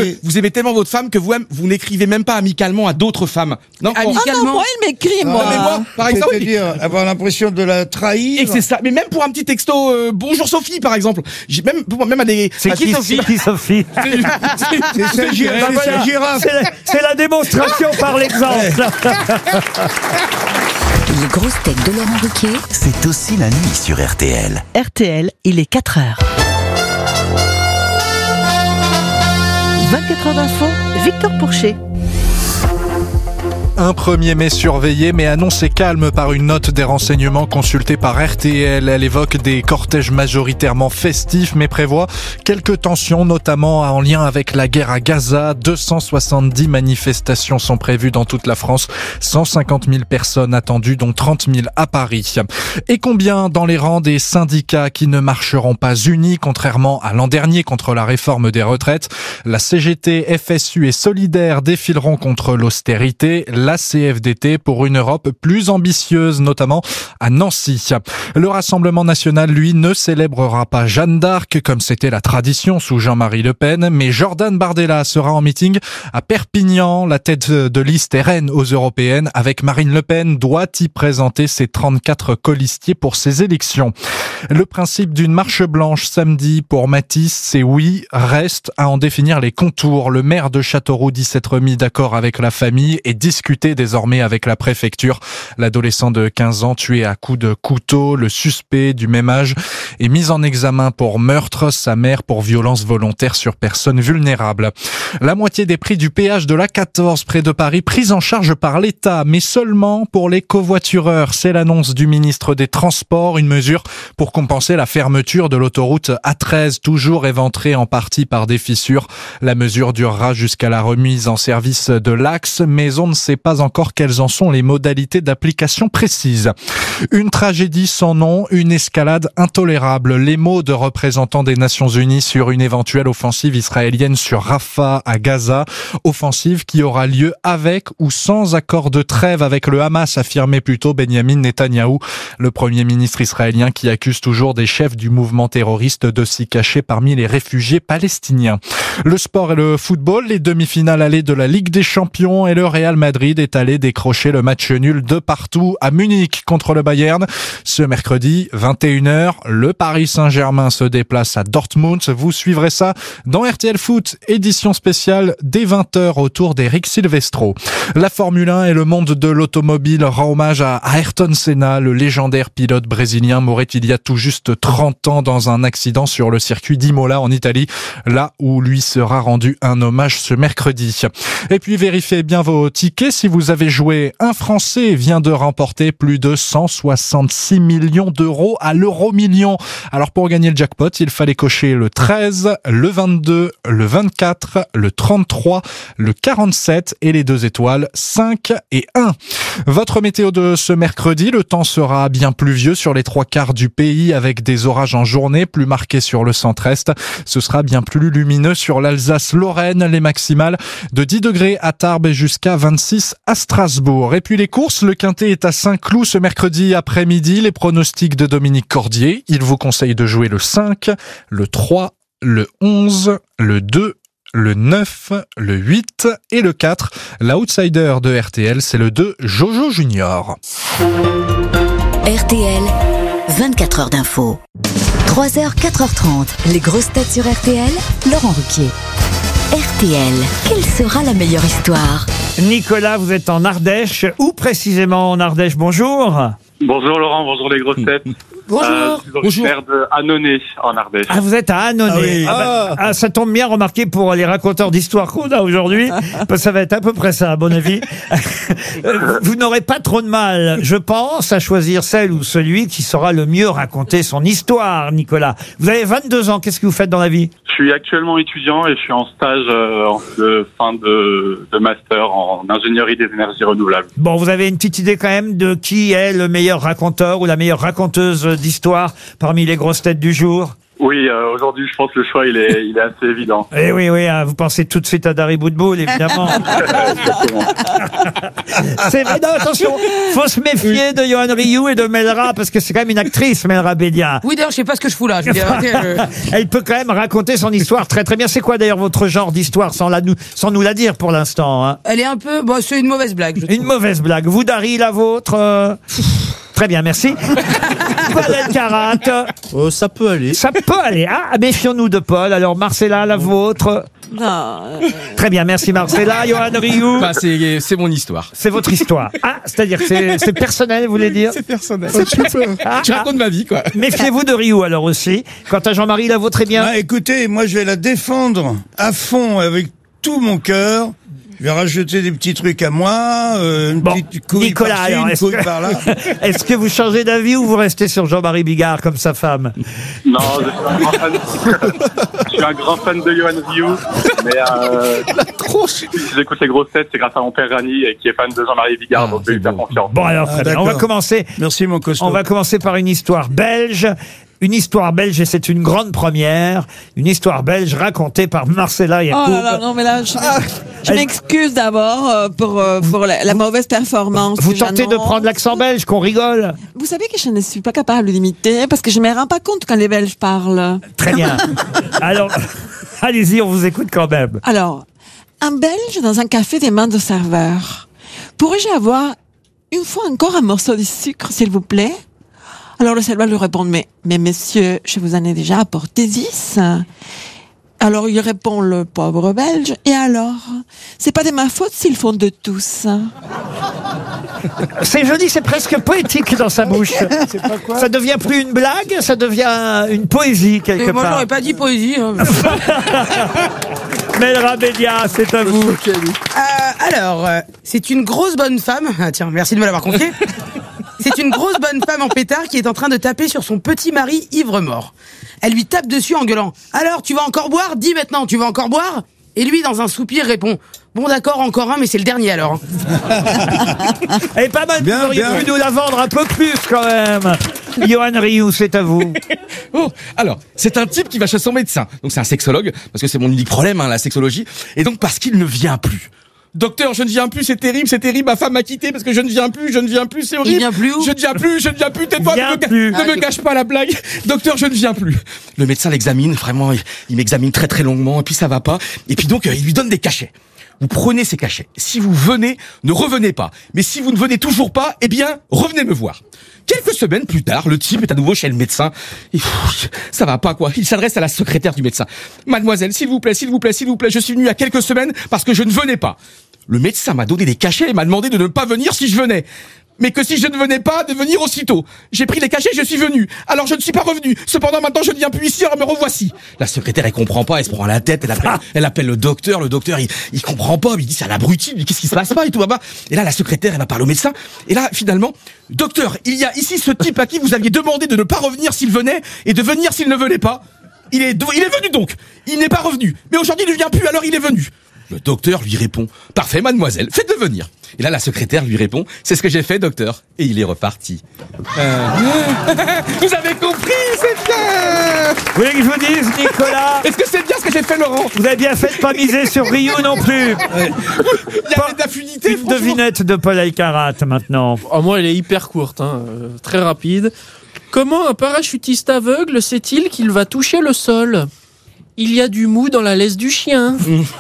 vous aimez tellement votre femme que vous n'écrivez même pas amicalement à d'autres femmes. Non, Amicalement. Moi, il m'écrit, moi. mais moi, par exemple, C'est-à-dire avoir l'impression de la trahir. et c'est ça. Mais même pour un petit texto, bonjour Sophie, par exemple. J'ai même à des. C'est qui Sophie? C'est sa girafe. C'est la démonstration par l'exemple. Les grosses têtes de Laurent Ruquier, C'est aussi la nuit sur RTL. RTL, il est 4h. 24 heures d'info, Victor Pourchet. Un 1er mai surveillé mais annoncé calme par une note des renseignements consultée par RTL. Elle évoque des cortèges majoritairement festifs mais prévoit quelques tensions, notamment en lien avec la guerre à Gaza. 270 manifestations sont prévues dans toute la France, 150 000 personnes attendues, dont 30 000 à Paris. Et combien dans les rangs des syndicats qui ne marcheront pas unis, contrairement à l'an dernier contre la réforme des retraites? La CGT, FSU et Solidaires défileront contre l'austérité. La CFDT pour une Europe plus ambitieuse, notamment à Nancy. Le Rassemblement national, lui, ne célébrera pas Jeanne d'Arc comme c'était la tradition sous Jean-Marie Le Pen, mais Jordan Bardella sera en meeting à Perpignan. La tête de liste RN aux européennes avec Marine Le Pen doit y présenter ses 34 colistiers pour ces élections. Le principe d'une marche blanche samedi pour Matisse, c'est oui, reste à en définir les contours. Le maire de Châteauroux dit s'être mis d'accord avec la famille et discuter désormais avec la préfecture. L'adolescent de 15 ans tué à coups de couteau, le suspect du même âge est mis en examen pour meurtre, sa mère pour violence volontaire sur personne vulnérable. La moitié des prix du péage de l'A14 près de Paris pris en charge par l'État, mais seulement pour les covoitureurs. C'est l'annonce du ministre des Transports, une mesure pour compenser la fermeture de l'autoroute A13, toujours éventrée en partie par des fissures. La mesure durera jusqu'à la remise en service de l'axe, mais on ne sait pas encore quelles en sont les modalités d'application précises. Une tragédie sans nom, une escalade intolérable. Les mots de représentants des Nations Unies sur une éventuelle offensive israélienne sur Rafah à Gaza. Offensive qui aura lieu avec ou sans accord de trêve avec le Hamas, affirmait plutôt Benyamin Netanyahou, le premier ministre israélien qui accuse toujours des chefs du mouvement terroriste de s'y cacher parmi les réfugiés palestiniens. Le sport et le football, les demi-finales allées de la Ligue des Champions et le Real Madrid est allé décrocher le match nul de partout à Munich contre le Bayern. Ce mercredi, 21h, le Paris Saint-Germain se déplace à Dortmund. Vous suivrez ça dans RTL Foot, édition spéciale dès 20h autour d'Eric Silvestro. La Formule 1 et le monde de l'automobile rend hommage à Ayrton Senna, le légendaire pilote brésilien mourait il y a tout juste 30 ans dans un accident sur le circuit d'Imola en Italie, là où lui sera rendu un hommage ce mercredi. Et puis vérifiez bien vos tickets si vous avez joué. Un Français vient de remporter plus de 166 millions d'euros à l'euro-million. Alors pour gagner le jackpot, il fallait cocher le 13, le 22, le 24, le 33, le 47 et les 2 étoiles 5 et 1. Votre météo de ce mercredi, le temps sera bien pluvieux sur les 3/4 du pays avec des orages en journée plus marqués sur le centre-est. Ce sera bien plus lumineux sur l'Alsace-Lorraine, les maximales de 10 degrés à Tarbes et jusqu'à 26 à Strasbourg. Et puis les courses, le Quintet est à Saint-Cloud ce mercredi après-midi. Les pronostics de Dominique Cordier. Il vous conseille de jouer le 5, le 3, le 11, le 2, le 9, le 8 et le 4. L'outsider de RTL, c'est le 2, Jojo Junior. RTL, 24 heures d'info. 3h, 4h30, les grosses têtes sur RTL, Laurent Ruquier. RTL, quelle sera la meilleure histoire? Nicolas, vous êtes en Ardèche. Où précisément en Ardèche? Bonjour. Bonjour Laurent, bonjour les grosses têtes. Bonjour. Je suis originaire de Annonay en Ardèche. Ah, vous êtes à Annonay. Ça tombe bien, remarquez, pour les raconteurs d'histoires qu'on a aujourd'hui, parce que ça va être à peu près ça, à mon avis. Vous n'aurez pas trop de mal, je pense, à choisir celle ou celui qui saura le mieux raconter son histoire, Nicolas. Vous avez 22 ans, qu'est-ce que vous faites dans la vie? Je suis actuellement étudiant et je suis en stage de fin de master en ingénierie des énergies renouvelables. Bon, vous avez une petite idée quand même de qui est le meilleur raconteur ou la meilleure raconteuse d'histoire parmi les grosses têtes du jour? Oui, aujourd'hui, je pense que le choix, il est assez évident. Eh oui, vous pensez tout de suite à Dari Boudboul, évidemment. C'est vrai, non, attention, faut se méfier de Johan Rioux et de Melra, parce que c'est quand même une actrice, Melra Bédia. Oui, d'ailleurs, je sais pas ce que je fous là. Je veux dire, Elle peut quand même raconter son histoire très très bien. C'est quoi d'ailleurs votre genre d'histoire, sans nous la dire pour l'instant, hein? Elle est un peu... Bon, c'est une mauvaise blague, je trouve. Une mauvaise blague. Vous, Dari, la vôtre Très bien, merci. Paul Elkarat. Ça peut aller. Ça peut aller. Ah, méfions-nous de Paul. Alors, Marcella, la vôtre. Non. Très bien, merci Marcella. Johan Rioux. Bah, c'est mon histoire. C'est votre histoire. Ah, c'est-à-dire que c'est personnel, vous voulez dire? C'est personnel. Je raconte ma vie, quoi. Méfiez-vous de Rioux, alors aussi. Quant à Jean-Marie, la vôtre est bien. Ah, écoutez, moi je vais la défendre à fond avec tout mon cœur. Je vais rajouter des petits trucs à moi, une petite couille Nicolas, par-ci, alors, une couille par-là. Est-ce que vous changez d'avis ou vous restez sur Jean-Marie Bigard comme sa femme? Non, je suis un grand fan de Johan Rioux, mais si j'écoute les grosses têtes, c'est grâce à mon père Rani qui est fan de Jean-Marie Bigard, donc je lui fais confiance. Bon, alors, très bien. On va commencer. Merci, mon costaud. On va commencer par une histoire belge. Une histoire belge, et c'est une grande première. Une histoire belge racontée par Marcella Yacoub. Oh là là, non, mais là, je m'excuse d'abord pour la mauvaise performance. Vous tentez de prendre l'accent belge, qu'on rigole. Vous savez que je ne suis pas capable d'imiter parce que je ne me rends pas compte quand les Belges parlent. Très bien. Alors, allez-y, on vous écoute quand même. Alors, un Belge dans un café demande au serveur: pourrais-je avoir une fois encore un morceau de sucre, s'il vous plaît? Alors le serveur lui répond: mais monsieur, je vous en ai déjà apporté 10. Alors il répond, le pauvre Belge: et alors? C'est pas de ma faute s'ils font de tous. C'est joli, c'est presque poétique dans sa bouche. Ça devient plus une blague, ça devient une poésie quelque part. Moi, j'aurais pas dit poésie. Hein. Melra Bédia, c'est à vous. Alors, c'est une grosse bonne femme. Ah tiens, merci de me l'avoir confié. C'est une grosse bonne femme en pétard qui est en train de taper sur son petit mari ivre-mort. Elle lui tape dessus en gueulant: alors, tu vas encore boire? Dis maintenant, tu vas encore boire? Et lui, dans un soupir, répond: bon d'accord, encore un, mais c'est le dernier alors. Elle est pas mal, vous auriez pu nous la vendre un peu plus quand même. Johan Rioux, c'est à vous. Oh, alors, c'est un type qui va chez son médecin. Donc c'est un sexologue, parce que c'est mon unique problème, la sexologie. Et donc parce qu'il ne vient plus. Docteur, je ne viens plus, c'est terrible, ma femme m'a quitté parce que je ne viens plus, c'est horrible. Il vient plus où? Je ne viens plus, tais-toi, ne me gâche pas la blague. Docteur, je ne viens plus. Le médecin l'examine, vraiment, il m'examine très très longuement, et puis ça va pas. Et puis donc, il lui donne des cachets. Vous prenez ces cachets. Si vous venez, ne revenez pas. Mais si vous ne venez toujours pas, eh bien, revenez me voir. Quelques semaines plus tard, le type est à nouveau chez le médecin. Et ça va pas, quoi. Il s'adresse à la secrétaire du médecin. Mademoiselle, s'il vous plaît, je suis venu il y a quelques semaines parce que je ne venais pas. Le médecin m'a donné des cachets et m'a demandé de ne pas venir si je venais. Mais que si je ne venais pas, de venir aussitôt. J'ai pris les cachets, je suis venu. Alors je ne suis pas revenu. Cependant, maintenant, je ne viens plus ici, alors me revoici. La secrétaire, elle comprend pas, elle se prend à la tête, elle appelle le docteur, il comprend pas, il dit c'est un abruti, mais qu'est-ce qui se passe pas et tout, baba. Et là, la secrétaire, elle va parler au médecin. Et là, finalement, docteur, il y a ici ce type à qui vous aviez demandé de ne pas revenir s'il venait et de venir s'il ne venait pas. Il est venu donc. Il n'est pas revenu. Mais aujourd'hui, il ne vient plus, alors il est venu. Le docteur lui répond: parfait, mademoiselle, faites-le venir. Et là, la secrétaire lui répond: c'est ce que j'ai fait, docteur. Et il est reparti. Vous avez compris, c'est bien. Vous voulez que je vous dise, Nicolas? Est-ce que c'est bien ce que j'ai fait, Laurent? Vous avez bien fait de pas miser sur Rioux non plus. Il y avait de la fluidité. Une devinette de Paul Elkarat maintenant. Oh, moi, elle est hyper courte, très rapide. Comment un parachutiste aveugle sait-il qu'il va toucher le sol? Il y a du mou dans la laisse du chien.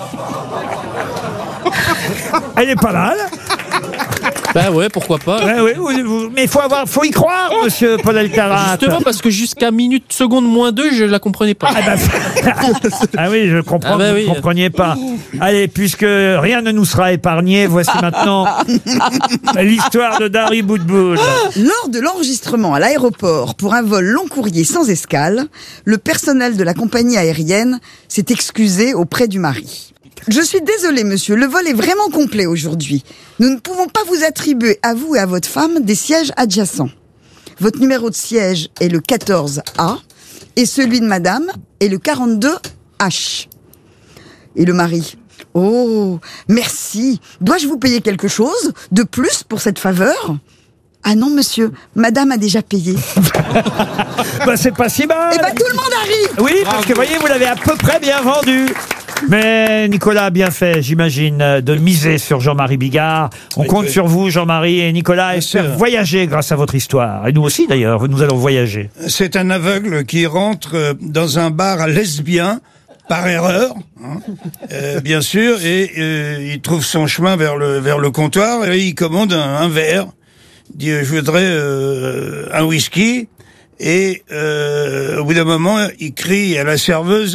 Elle est pas mal. Bah ouais, pourquoi pas. Ouais, mais faut y croire, monsieur Paul Elkarat. Justement, parce que jusqu'à seconde moins 2, je la comprenais pas. Ah oui, je comprends que vous ne compreniez pas. Allez, puisque rien ne nous sera épargné, voici maintenant l'histoire de Dari Boudboul. Lors de l'enregistrement à l'aéroport pour un vol long courrier sans escale, le personnel de la compagnie aérienne s'est excusé auprès du mari. Je suis désolée, monsieur, le vol est vraiment complet aujourd'hui. Nous ne pouvons pas vous attribuer à vous et à votre femme des sièges adjacents. Votre numéro de siège est le 14A et celui de madame est le 42H. Et le mari: oh, merci. Dois-je vous payer quelque chose de plus pour cette faveur? Ah non, monsieur, madame a déjà payé. Bah, c'est pas si mal. Et bah, tout le monde arrive. Oui, parce que voyez, vous l'avez à peu près bien vendu. Mais Nicolas a bien fait, j'imagine, de miser sur Jean-Marie Bigard. On compte sur vous, Jean-Marie, et Nicolas espère voyager grâce à votre histoire. Et nous aussi, d'ailleurs, nous allons voyager. C'est un aveugle qui rentre dans un bar lesbien par erreur, hein, bien sûr, et il trouve son chemin vers le comptoir et il commande un verre. Il dit je voudrais un whisky et au bout d'un moment il crie à la serveuse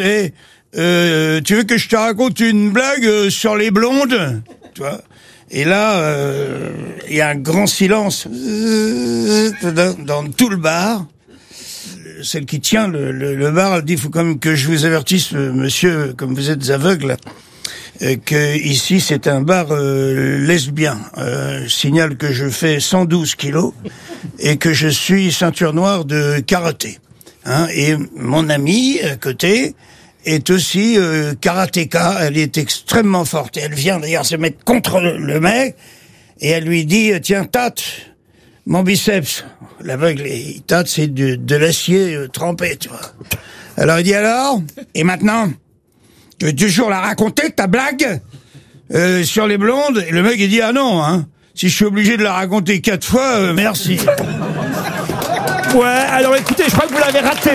tu veux que je te raconte une blague sur les blondes, tu vois? Et là il y a un grand silence dans tout le bar. Celle qui tient le bar, elle dit, il faut quand même que je vous avertisse, monsieur, comme vous êtes aveugle, que ici c'est un bar lesbien. Je signale que je fais 112 kilos et que je suis ceinture noire de karaté. Hein, et mon amie à côté est aussi karatéka. Elle est extrêmement forte. Et elle vient d'ailleurs se mettre contre le mec et elle lui dit, tiens, tâte mon biceps. L'aveugle, il tâte, c'est de l'acier trempé, tu vois. Alors il dit alors, et maintenant, tu veux toujours la raconter, ta blague sur les blondes? Et le mec, il dit, ah non, hein, si je suis obligé de la raconter 4 fois, merci. Ouais, alors écoutez, je crois que vous l'avez raté.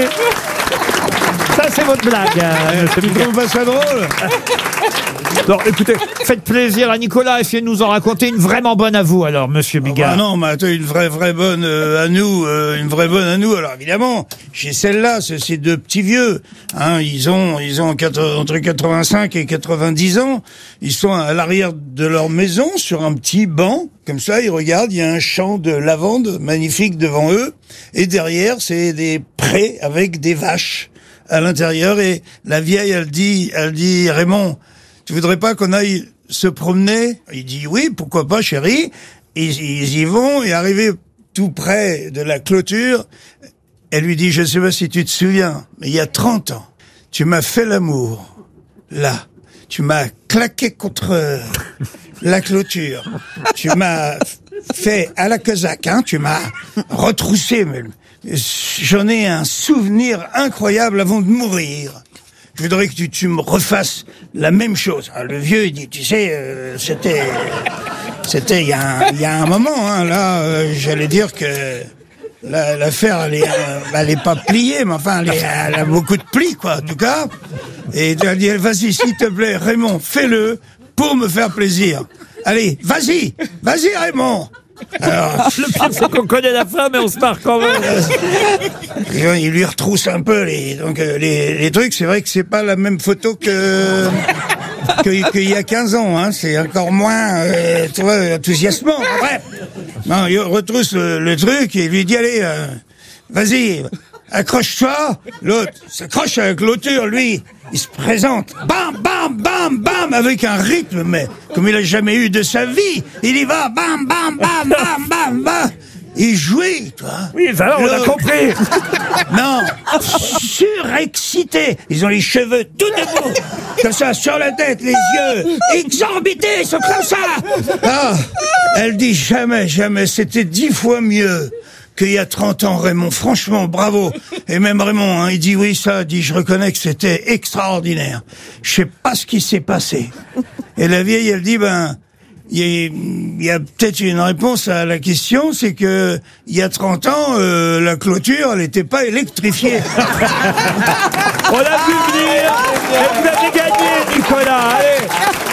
Ça, c'est votre blague, monsieur Bigard. On va ça drôle. Non, écoutez, faites plaisir à Nicolas, essayez de nous en raconter une vraiment bonne à vous, alors, monsieur Bigard. Ah non, mais attends, une vraie bonne à nous, une vraie bonne à nous. Alors évidemment, j'ai celle-là, c'est deux petits vieux, hein, ils ont entre 85 et 90 ans. Ils sont à l'arrière de leur maison sur un petit banc, comme ça, ils regardent, il y a un champ de lavande magnifique devant eux, et derrière, c'est des prés avec des vaches à l'intérieur, et la vieille, elle dit, Raymond, tu voudrais pas qu'on aille se promener? Il dit oui, pourquoi pas, chérie. Ils y vont, et arrivé tout près de la clôture, elle lui dit, je sais pas si tu te souviens, mais il y a 30 ans, tu m'as fait l'amour, là. Tu m'as claqué contre la clôture. Tu m'as fait à la Cosaque, hein, tu m'as retroussé. J'en ai un souvenir incroyable avant de mourir. Je voudrais que tu me refasses la même chose. Alors, le vieux, il dit, tu sais, c'était il y a un moment, hein, là, j'allais dire que l'affaire, elle est pas pliée, mais enfin, elle a beaucoup de plis, quoi, en tout cas. Et elle dit, vas-y, s'il te plaît, Raymond, fais-le pour me faire plaisir. Allez, vas-y, Raymond. Alors, le pire, c'est qu'on connaît la femme et on se marre quand même. Il lui retrousse un peu les trucs. C'est vrai que c'est pas la même photo qu'il y a 15 ans, hein. C'est encore moins, tu vois, enthousiasmant. Bref. Non, il retrousse le truc et il lui dit, allez, vas-y, accroche-toi. L'autre s'accroche à la clôture, lui. Il se présente, bam, bam, bam, bam, avec un rythme, mais comme il a jamais eu de sa vie. Il y va, bam, bam, bam, bam, bam, bam. Il jouit, toi. Oui, ça, on a compris. Non, surexcité. Ils ont les cheveux tout debout, comme ça, sur la tête, les yeux exorbités, ils sont comme ça. Ah, elle dit jamais, c'était 10 fois mieux qu'il y a 30 ans, Raymond. Franchement, bravo. Et même Raymond, hein, il dit oui, ça, dit, je reconnais que c'était extraordinaire. Je sais pas ce qui s'est passé. Et la vieille, elle dit, il y a peut-être une réponse à la question, c'est que il y a 30 ans, la clôture, elle n'était pas électrifiée. On l'a vu venir, et vous avez gagné, Nicolas. Allez.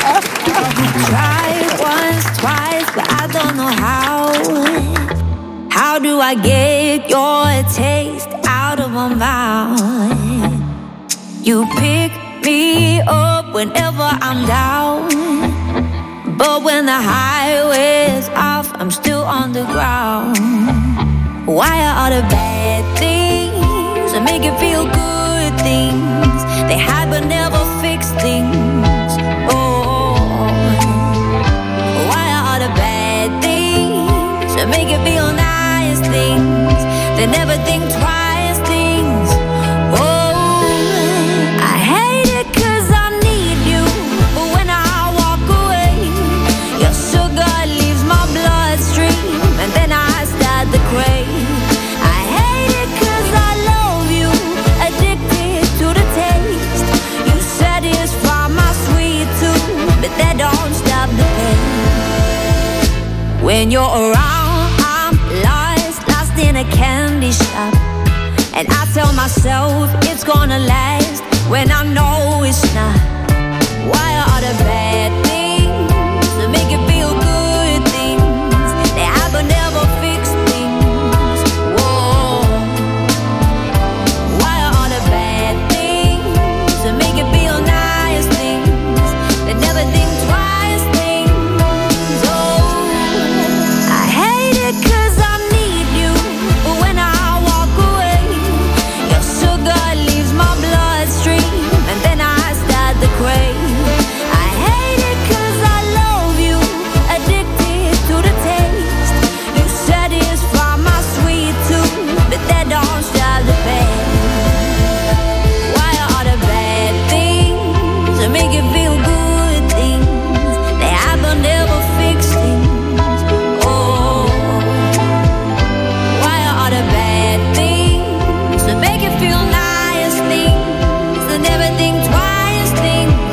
Try once, twice, but I don't know how. How do I get your taste out of my mouth? You pick me up whenever I'm down, but when the highway's off, I'm still on the ground. Why are all the bad things that make you feel good things? They hide but never fix things. Oh, why are all the bad things that make you feel nice? Things they never think twice. Things. Oh, I hate it 'cause I need you, but when I walk away, your sugar leaves my bloodstream, and then I start When you're around, I'm lost in a candy shop. And I tell myself it's gonna last when I know it's not. Why are the bad things that make you feel good things? They happen, never fix things. Whoa. Why are the bad things that make you feel nice things? They never think twice things. Oh, I hate it 'cause I need you, but when I walk away, your sugar leaves my bloodstream, and then I start to crave. I hate it 'cause I love you, addicted to the taste. You satisfy my sweet tooth, but that don't stop the pain. Why are the bad things that make you feel good things? They happen, never fix things. Oh, why are the bad things that make you feel nice things? That never think twice things.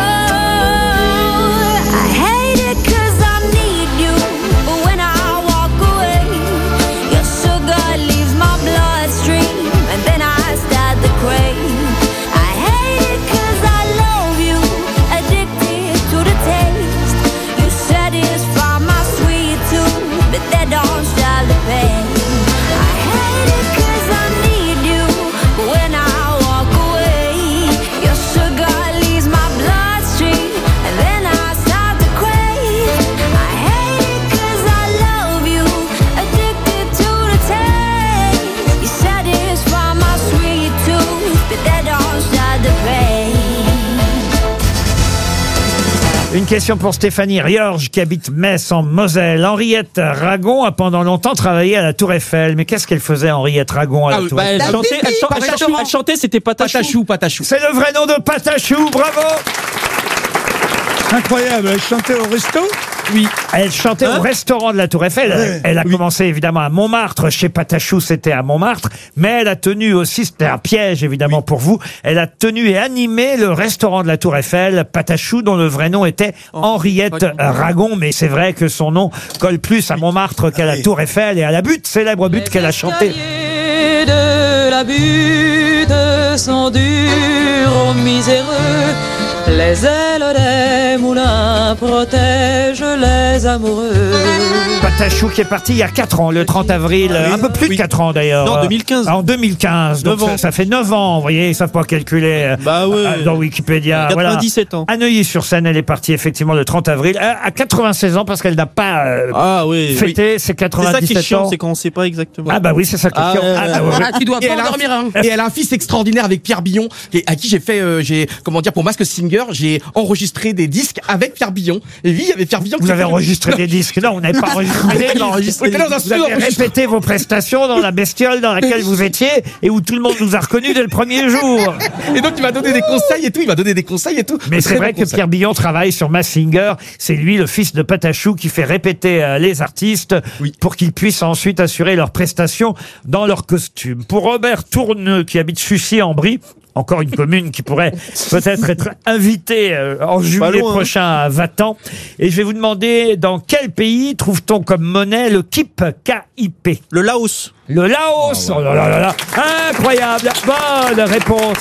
Oh, I hate it 'cause I need you, but when I walk away, your sugar leaves my bloodstream, and then I start to crave. I hate it 'cause I love you, addicted to the taste. You satisfy my sweet tooth, but that don't stop the pain. I hate it 'cause I need you, but when I walk away, your sugar leaves my bloodstream, and then I start to crave. I hate it 'cause I love you, addicted to the taste. You satisfy my sweet tooth, but that don't stop the pain. Une question pour Stéphanie Riorge qui habite Metz en Moselle. Henriette Ragon a pendant longtemps travaillé à la Tour Eiffel. Mais qu'est-ce qu'elle faisait, Henriette Ragon, à la Tour Eiffel? Elle chantait, c'était Patachou. Patachou. C'est le vrai nom de Patachou, bravo. Incroyable, elle chantait au resto? Oui, elle chantait au restaurant de la Tour Eiffel. Ouais. Elle a commencé évidemment à Montmartre, chez Patachou, c'était à Montmartre, mais elle a tenu aussi, c'était un piège évidemment pour vous, elle a tenu et animé le restaurant de la Tour Eiffel, Patachou, dont le vrai nom était Henriette Ragon, mais c'est vrai que son nom colle plus à Montmartre qu'à la Tour Eiffel et à la butte, célèbre butte qu'elle a chantée. De la butte sont durs aux miséreux. Les ailes des moulins protègent les amoureux. Patachou qui est parti il y a 4 ans, le 30 avril, un peu plus de 4 ans d'ailleurs. Non, 2015. En 2015, donc ça fait 9 ans, vous voyez, ils savent pas calculer dans Wikipédia. 97 ans. À Neuilly-sur-Seine, elle est partie effectivement le 30 avril, à 96 ans parce qu'elle n'a pas fêté ses 97 ans. C'est ça qui est chiant, c'est qu'on ne sait pas exactement. Ah bah oui, c'est ça qui est chiant. Tu dois pas endormir un. Et elle a un fils extraordinaire avec Pierre Billon, à qui j'ai fait, pour Mask Singer, j'ai enregistré des disques avec Pierre Billon. Et oui, il y avait Pierre Billon. Vous avez enregistré des disques? Non, vous n'avez pas enregistré des disques. Vous avez répété vos prestations dans la bestiole dans laquelle vous étiez et où tout le monde nous a reconnus dès le premier jour. Et donc il m'a donné des conseils et tout, Mais c'est vrai que Pierre Billon travaille sur Mask Singer. C'est lui, le fils de Patachou, qui fait répéter les artistes pour qu'ils puissent ensuite assurer leurs prestations dans leurs costumes. Pour Robert Tourneux, qui habite Sucy-en-Brie, encore une commune qui pourrait peut-être être invitée en juillet prochain à Vatan. Et je vais vous demander, dans quel pays trouve-t-on comme monnaie le KIP, K-I-P? Le Laos. Le Laos. Oh là là là là. Incroyable. Bonne réponse.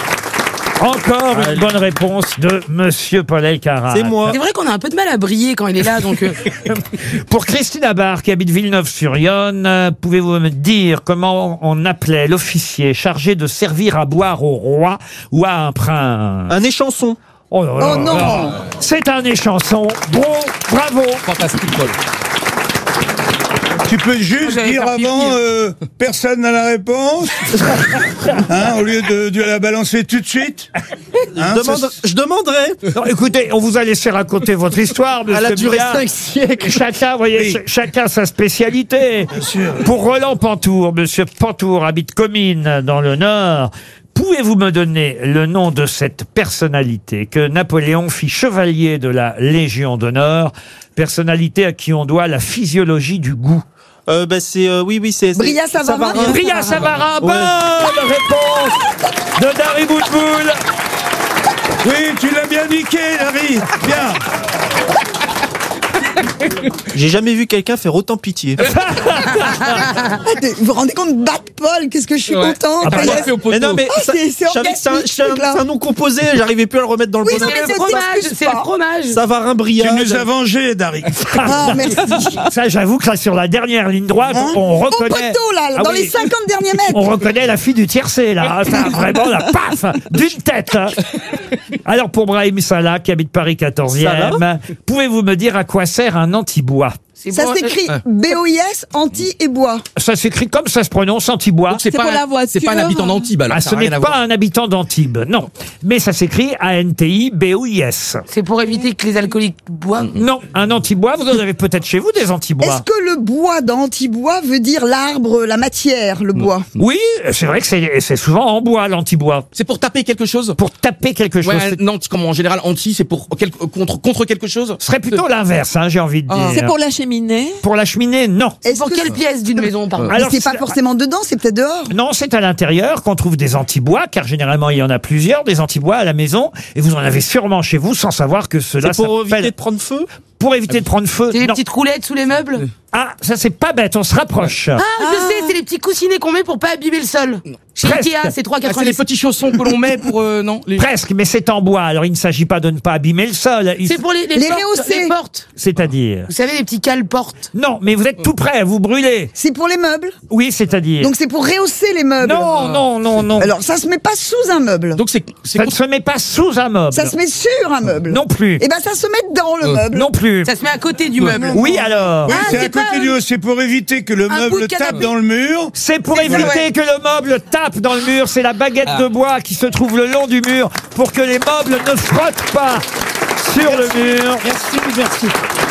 Encore une bonne réponse de Monsieur Paul Elkarat. C'est moi. C'est vrai qu'on a un peu de mal à briller quand il est là, donc. Pour Christine Abar, qui habite Villeneuve-sur-Yonne, pouvez-vous me dire comment on appelait l'officier chargé de servir à boire au roi ou à un prince? Un échanson. Oh, là là, Oh non. là. C'est un échanson. Bon, bravo. Fantastique, Paul. Tu peux juste J'allais dire faire pipi. avant, personne n'a la réponse, au lieu de la balancer tout de suite. Je demanderai. Non, écoutez, on vous a laissé raconter votre histoire, monsieur. Elle a duré Billard. 5 siècles. Chacun, voyez, chacun sa spécialité. Pour Roland Pantour, monsieur Pantour habite Comines, dans le Nord. Pouvez-vous me donner le nom de cette personnalité que Napoléon fit chevalier de la Légion d'honneur, personnalité à qui on doit la physiologie du goût? C'est Bria Savarin. Bria Savarin, bonne réponse de Dari Boudboul. Oui, tu l'as bien niqué, Larry. Bien. J'ai jamais vu quelqu'un faire autant pitié. Vous vous rendez compte, Bat Paul, qu'est-ce que je suis contente. Ah bah, Ça y est. mais non, mais ça- c'est je savais que c'est orgasmique, un nom composé, j'arrivais plus à le remettre dans le Oui, bon non, mais ordre. C'est le fromage. Ça va un brillage. Tu nous as vengé, Dari. Ah, merci. Ça, j'avoue que là, sur la dernière ligne droite, Hein on Au reconnaît. poteau, là, Ah dans oui. les 50 derniers mètres. On reconnaît la fille du tiercé, là. Ça, vraiment, la paf d'une tête. Hein. Alors, pour Brahim Salah, qui habite Paris 14e, pouvez-vous me dire à quoi sert un antibois? Ça s'écrit BOIS, anti et bois. Ça s'écrit comme ça se prononce, Antibois. C'est pour la voiture. C'est pas un habitant d'Antibes, alors. Ah, ça ce a n'est rien à pas voir. un habitant d'Antibes, non. Mais ça s'écrit ANTIBOIS. C'est pour éviter que les alcooliques boivent. Non, un antibois, vous en avez peut-être chez vous des antibois. Est-ce que le bois d'antibois veut dire l'arbre, la matière, le bois? Oui, c'est vrai que c'est souvent en bois, l'antibois. C'est pour taper quelque chose. Pour taper quelque chose. Ouais, non, comme en général, anti, c'est pour contre quelque chose. Ce serait plutôt l'inverse, hein, j'ai envie de dire. C'est pour la cheminée. Pour la cheminée, non. Est-ce Pour que quelle pièce d'une maison, pardon? Mais c'est pas forcément dedans, c'est peut-être dehors. Non, c'est à l'intérieur qu'on trouve des antibois, car généralement il y en a plusieurs, des antibois à la maison, et vous en avez sûrement chez vous sans savoir que cela C'est pour s'appelle- éviter de prendre feu. Pour éviter de prendre feu. C'est les non. petites roulettes sous les meubles? Ah, ça c'est pas bête, on se rapproche. Ah, je sais, c'est les petits coussinets qu'on met pour pas abîmer le sol. Chez Presque. Ikea, c'est Ah, c'est les 3,90. petits chaussons que l'on met pour non. Presque, mais c'est en bois, alors il ne s'agit pas de ne pas abîmer le sol. C'est pour les Les portes, rehausser. les portes. C'est-à-dire. Vous savez, les petits cale-portes. Non, mais vous êtes tout près, vous brûlez. C'est pour les meubles. Oui, c'est-à-dire. Donc c'est pour rehausser les meubles. Non, non, non, non. Alors ça se met pas sous un meuble. Donc Ça ne se met pas sous un meuble. Ça se met sur un meuble. Non plus. Et ben ça se met dans le meuble. Non plus. Ça se met à côté du meuble. Oui, alors. Oui, Ah, c'est à c'est côté pas du haut. C'est pour éviter que le bout meuble de tape canapé. dans le mur. C'est pour C'est éviter vrai. que le meuble tape dans le mur. C'est la baguette de bois qui se trouve le long du mur pour que les meubles ne frottent pas sur le mur. Merci.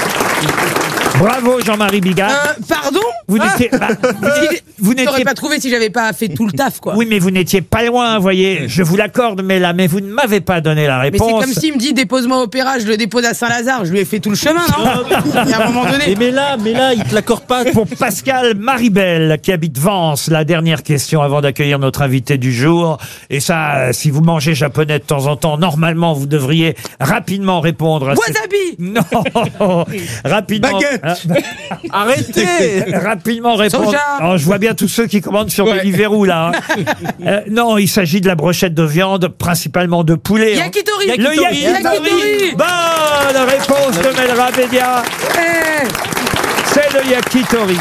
Bravo Jean-Marie Bigard. Pardon? Vous n'étiez vous Je n'aurais n'étiez pas trouvé si j'avais pas fait tout le taf, quoi. oui, mais vous n'étiez pas loin, voyez. Je vous l'accorde, mais vous ne m'avez pas donné la Mais c'est réponse. comme s'il me dit dépose-moi au Opéra, je le dépose à Saint-Lazare. Je lui ai fait tout le chemin, non? Et à un moment donné. Mais là, il te l'accorde pas. Pour Pascal Maribel, qui habite Vence, la dernière question avant d'accueillir notre invité du jour. Et ça, si vous mangez japonais de temps en temps, normalement, vous devriez rapidement répondre à cette... Wasabi! Non! Rapidement. Baguette. Arrêtez. Rapidement répondre. Soja. Alors, je vois bien tous ceux qui commandent sur Deliveroo, là. hein. Non, il s'agit de la brochette de viande, principalement de poulet. Yakitori! Le yakitori. Bonne réponse de Melra Bédia. C'est le yakitori.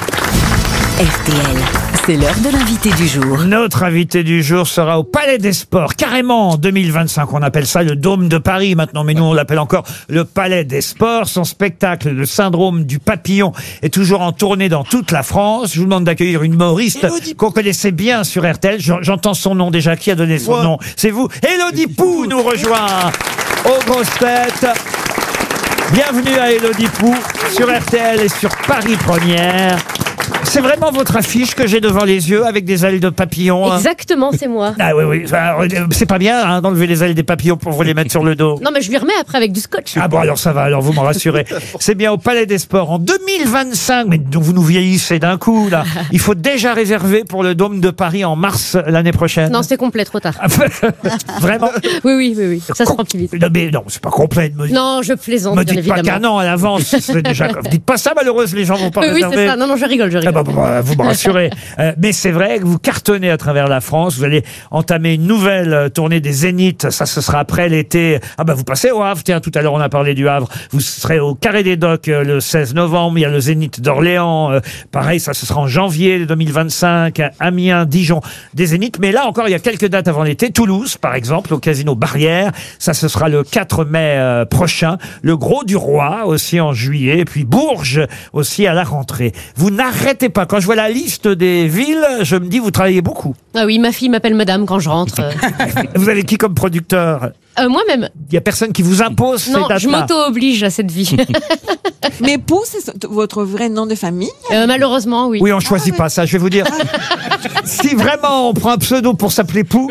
RTL, c'est l'heure de l'invité du jour. Notre invité du jour sera au Palais des Sports, carrément en 2025. On appelle ça le Dôme de Paris maintenant, mais nous on l'appelle encore le Palais des Sports. Son spectacle, Le Syndrome du Papillon, est toujours en tournée dans toute la France. Je vous demande d'accueillir une humoriste qu'on connaissait bien sur RTL. J'entends son nom déjà. Qui a donné son nom? C'est vous. Élodie Pou nous rejoint aux grosses têtes. Bienvenue à Élodie Pou sur RTL et sur Paris Première. C'est vraiment votre affiche que j'ai devant les yeux avec des ailes de papillon. hein. Exactement, c'est moi. Ah oui, oui. C'est pas bien hein, d'enlever les ailes des papillons pour vous les mettre sur le dos. Non, mais je lui remets après avec du scotch. Ah bon, alors ça va, alors vous m'en rassurez. C'est bien au Palais des Sports en 2025, mais donc vous nous vieillissez d'un coup, là. Il faut déjà réserver pour le Dôme de Paris en mars l'année prochaine. Non, c'est complet, trop tard. Vraiment? Oui. Ça se remplit vite. Non, mais non, c'est pas complet de me dire. Non, je plaisante, Me bien dites pas évidemment. qu'un an à l'avance, c'est déjà... Dites pas ça, malheureuse, les gens vont pas Oui, réserver. c'est ça. Non, je rigole. Ah bah, vous me rassurez. Mais c'est vrai que vous cartonnez à travers la France. Vous allez entamer une nouvelle tournée des Zéniths. Ça, ce sera après l'été. Ah bah vous passez au Havre. Tiens, tout à l'heure on a parlé du Havre. Vous serez au Carré des Docks le 16 novembre. Il y a le Zénith d'Orléans. Pareil, ça ce sera en janvier 2025. Amiens, Dijon, des Zéniths. Mais là encore, il y a quelques dates avant l'été. Toulouse, par exemple, au Casino Barrière. Ça, ce sera le 4 mai prochain. Le Gros du Roi aussi en juillet. Et puis Bourges aussi à la rentrée. Vous n'arrêtez pas. Quand je vois la liste des villes, je me dis, vous travaillez beaucoup. Ah oui, ma fille m'appelle madame quand je rentre. Vous avez qui comme producteur? Moi-même. Il y a personne qui vous impose ces Non, dates-là. je m'auto-oblige à cette vie. Mais Pou, c'est votre vrai nom de famille? Malheureusement, oui. Oui, on choisit pas ça. Je vais vous dire, si vraiment on prend un pseudo pour s'appeler Pou,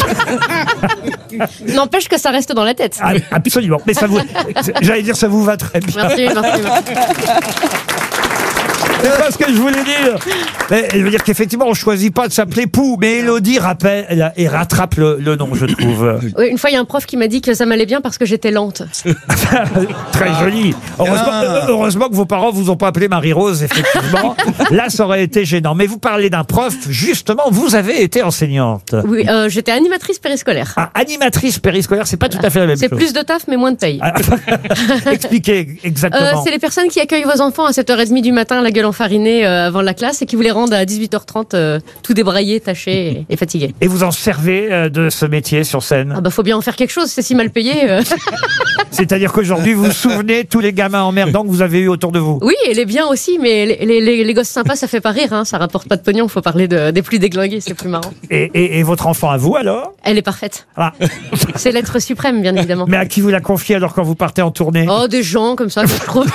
N'empêche que ça reste dans la tête. absolument. Mais ça vous, j'allais dire, ça vous va très bien. Merci. C'est pas ce que je voulais dire. Mais je veux dire qu'effectivement, on choisit pas de s'appeler Pou, mais Élodie rappelle et rattrape le nom, je trouve. Oui, une fois, il y a un prof qui m'a dit que ça m'allait bien parce que j'étais lente. Très joli. Heureusement que vos parents vous ont pas appelé Marie-Rose, effectivement. Là, ça aurait été gênant. Mais vous parlez d'un prof, justement, vous avez été enseignante. Oui, j'étais animatrice périscolaire. Ah, animatrice périscolaire, c'est pas tout à fait la même chose. C'est plus de taf, mais moins de paye. Expliquez exactement. C'est les personnes qui accueillent vos enfants à 7h30 du matin, la gueule enfarinée avant la classe, et qui vous les rendent à 18h30 tout débraillé, taché et fatigué. Et vous en servez de ce métier sur scène? Ah bah faut bien en faire quelque chose, c'est si mal payé. C'est-à-dire qu'aujourd'hui, vous vous souvenez tous les gamins emmerdants que vous avez eu autour de vous? Oui, et les biens aussi, mais les gosses sympas, ça fait pas rire, hein, ça rapporte pas de pognon, faut parler des plus déglingués, c'est plus marrant. Et votre enfant à vous alors? Elle est parfaite. Ah. C'est l'être suprême, bien évidemment. Mais à qui vous la confiez alors quand vous partez en tournée? Oh, des gens comme ça que je trouve.